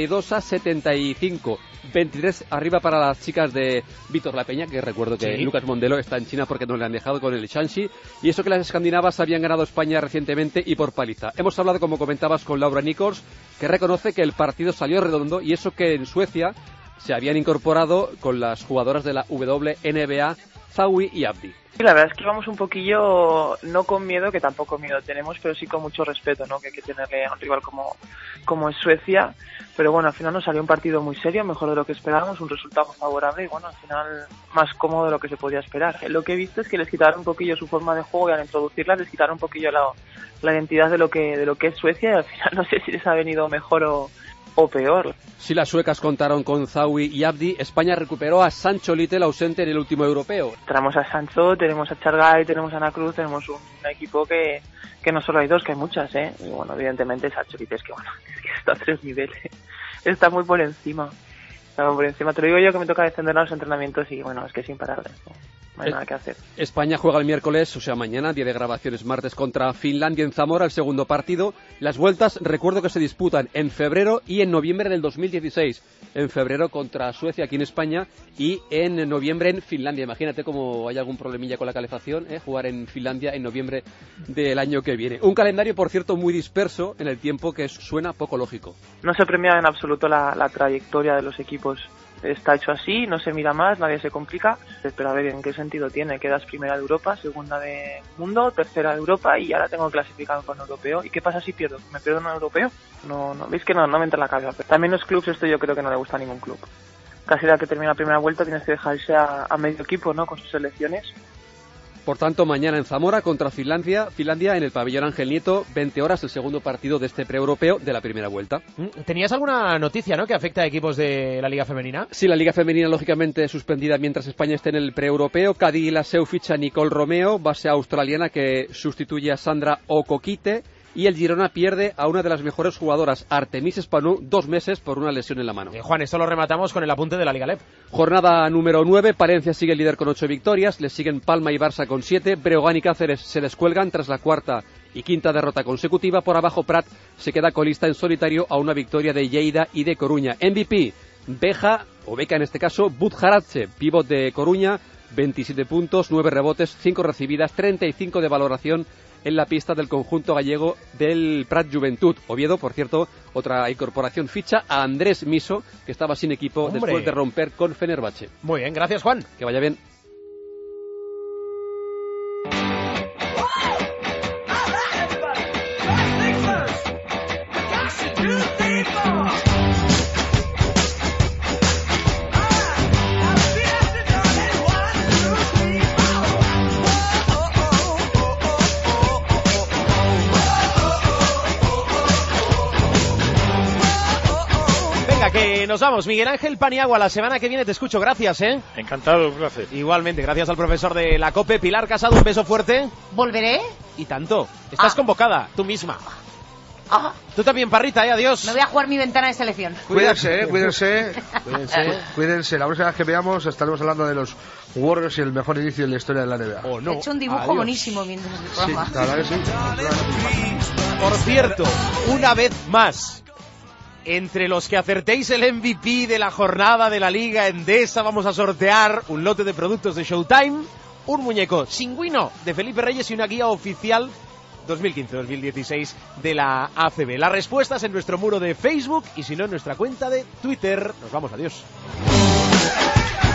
S16: 52-75. 23 arriba para las chicas de Víctor La Peña, que recuerdo que Lucas Mondelo está en China porque no le han dejado con el Shanxi, y eso que las escandinavas habían ganado España recientemente y por paliza. Hemos hablado, como comentabas, con Laura Nichols, que reconoce que el partido salió redondo, y eso que en Suecia se habían incorporado con las jugadoras de la WNBA, Zawi y Abdi.
S17: Sí, la verdad es que vamos un poquillo, no con miedo, que tampoco miedo tenemos, pero sí con mucho respeto, ¿no? Que hay que tenerle a un rival como es Suecia. Pero bueno, al final nos salió un partido muy serio, mejor de lo que esperábamos, un resultado favorable y bueno, al final más cómodo de lo que se podía esperar. Lo que he visto es que les quitaron un poquillo su forma de juego y al introducirlas les quitaron un poquillo la identidad de lo que es Suecia, y al final no sé si les ha venido mejor o peor.
S16: Si las suecas contaron con Zawi y Abdi, España recuperó a Sancho Little, ausente en el último europeo.
S17: Tenemos a Sancho, tenemos a Chargay, tenemos a Ana Cruz, tenemos un equipo que no solo hay dos, que hay muchas, ¿eh? Y bueno, evidentemente Sancho Little es que está a 3 niveles, está muy por encima. Te lo digo yo, que me toca defender los entrenamientos y bueno, es que es imparable, no hay nada que hacer.
S16: España juega el miércoles, o sea mañana, día de grabaciones martes, contra Finlandia en Zamora, el segundo partido. Las vueltas, recuerdo que se disputan en febrero y en noviembre del 2016. En febrero contra Suecia aquí en España y en noviembre en Finlandia. Imagínate cómo hay algún problemilla con la calefacción, jugar en Finlandia en noviembre del año que viene. Un calendario, por cierto, muy disperso en el tiempo, que suena poco lógico.
S17: No se premia en absoluto la trayectoria de los equipos. Está hecho así, no se mira más, nadie se complica, pero a ver, ¿en qué sentido tiene? Quedas primera de Europa, segunda de mundo, tercera de Europa y ahora tengo clasificado con europeo. ¿Y qué pasa si pierdo? ¿Me pierdo en un europeo? No, veis que no me entra en la cabeza. También los clubes, esto yo creo que no le gusta a ningún club. Casi la que termina la primera vuelta tienes que dejarse a medio equipo, ¿no? Con sus selecciones.
S16: Por tanto, mañana en Zamora contra Finlandia en el pabellón Ángel Nieto, 20 horas, el segundo partido de este preeuropeo de la primera vuelta.
S3: ¿Tenías alguna noticia, no, que afecta a equipos de la Liga Femenina?
S16: Sí, la Liga Femenina lógicamente suspendida mientras España esté en el preeuropeo. Cádiz Laseu ficha a Nicole Romeo, base australiana que sustituye a Sandra Okokite. Y el Girona pierde a una de las mejores jugadoras, Artemis Spanu, 2 meses por una lesión en la mano.
S3: Juan, esto lo rematamos con el apunte de la Liga LEP.
S16: Jornada número 9, Palencia sigue líder con 8 victorias, le siguen Palma y Barça con 7, Breogán y Cáceres se descuelgan tras la cuarta y quinta derrota consecutiva. Por abajo, Prat se queda colista en solitario a una victoria de Lleida y de Coruña. MVP, Beca en este caso, Budjaratze, pívot de Coruña, 27 puntos, 9 rebotes, 5 recibidas, 35 de valoración en la pista del conjunto gallego del Prat Juventud. Oviedo, por cierto, otra incorporación, ficha a Andrés Miso, que estaba sin equipo después de romper con Fenerbahce.
S3: Muy bien, gracias Juan.
S16: Que vaya bien.
S3: Que nos vamos. Miguel Ángel Paniagua, la semana que viene te escucho. Gracias, ¿eh?
S7: Encantado, un placer.
S3: Igualmente, gracias al profesor de la COPE. Pilar Casado, un beso fuerte.
S9: ¿Volveré?
S3: Y tanto. Estás convocada, tú misma. Tú también, Parrita, adiós.
S9: Me voy a jugar mi ventana de selección.
S8: Cuídense. La próxima vez que veamos estaremos hablando de los Warriors y el mejor inicio de la historia de la NBA.
S9: He hecho un dibujo buenísimo mientras el programa.
S8: Sí, la verdad que sí.
S3: Por cierto, una vez más, entre los que acertéis el MVP de la jornada de la Liga Endesa, vamos a sortear un lote de productos de Showtime un muñeco Singüino de Felipe Reyes y una guía oficial 2015-2016 de la ACB. Las respuestas en nuestro muro de Facebook y si no en nuestra cuenta de Twitter. Nos vamos, adiós.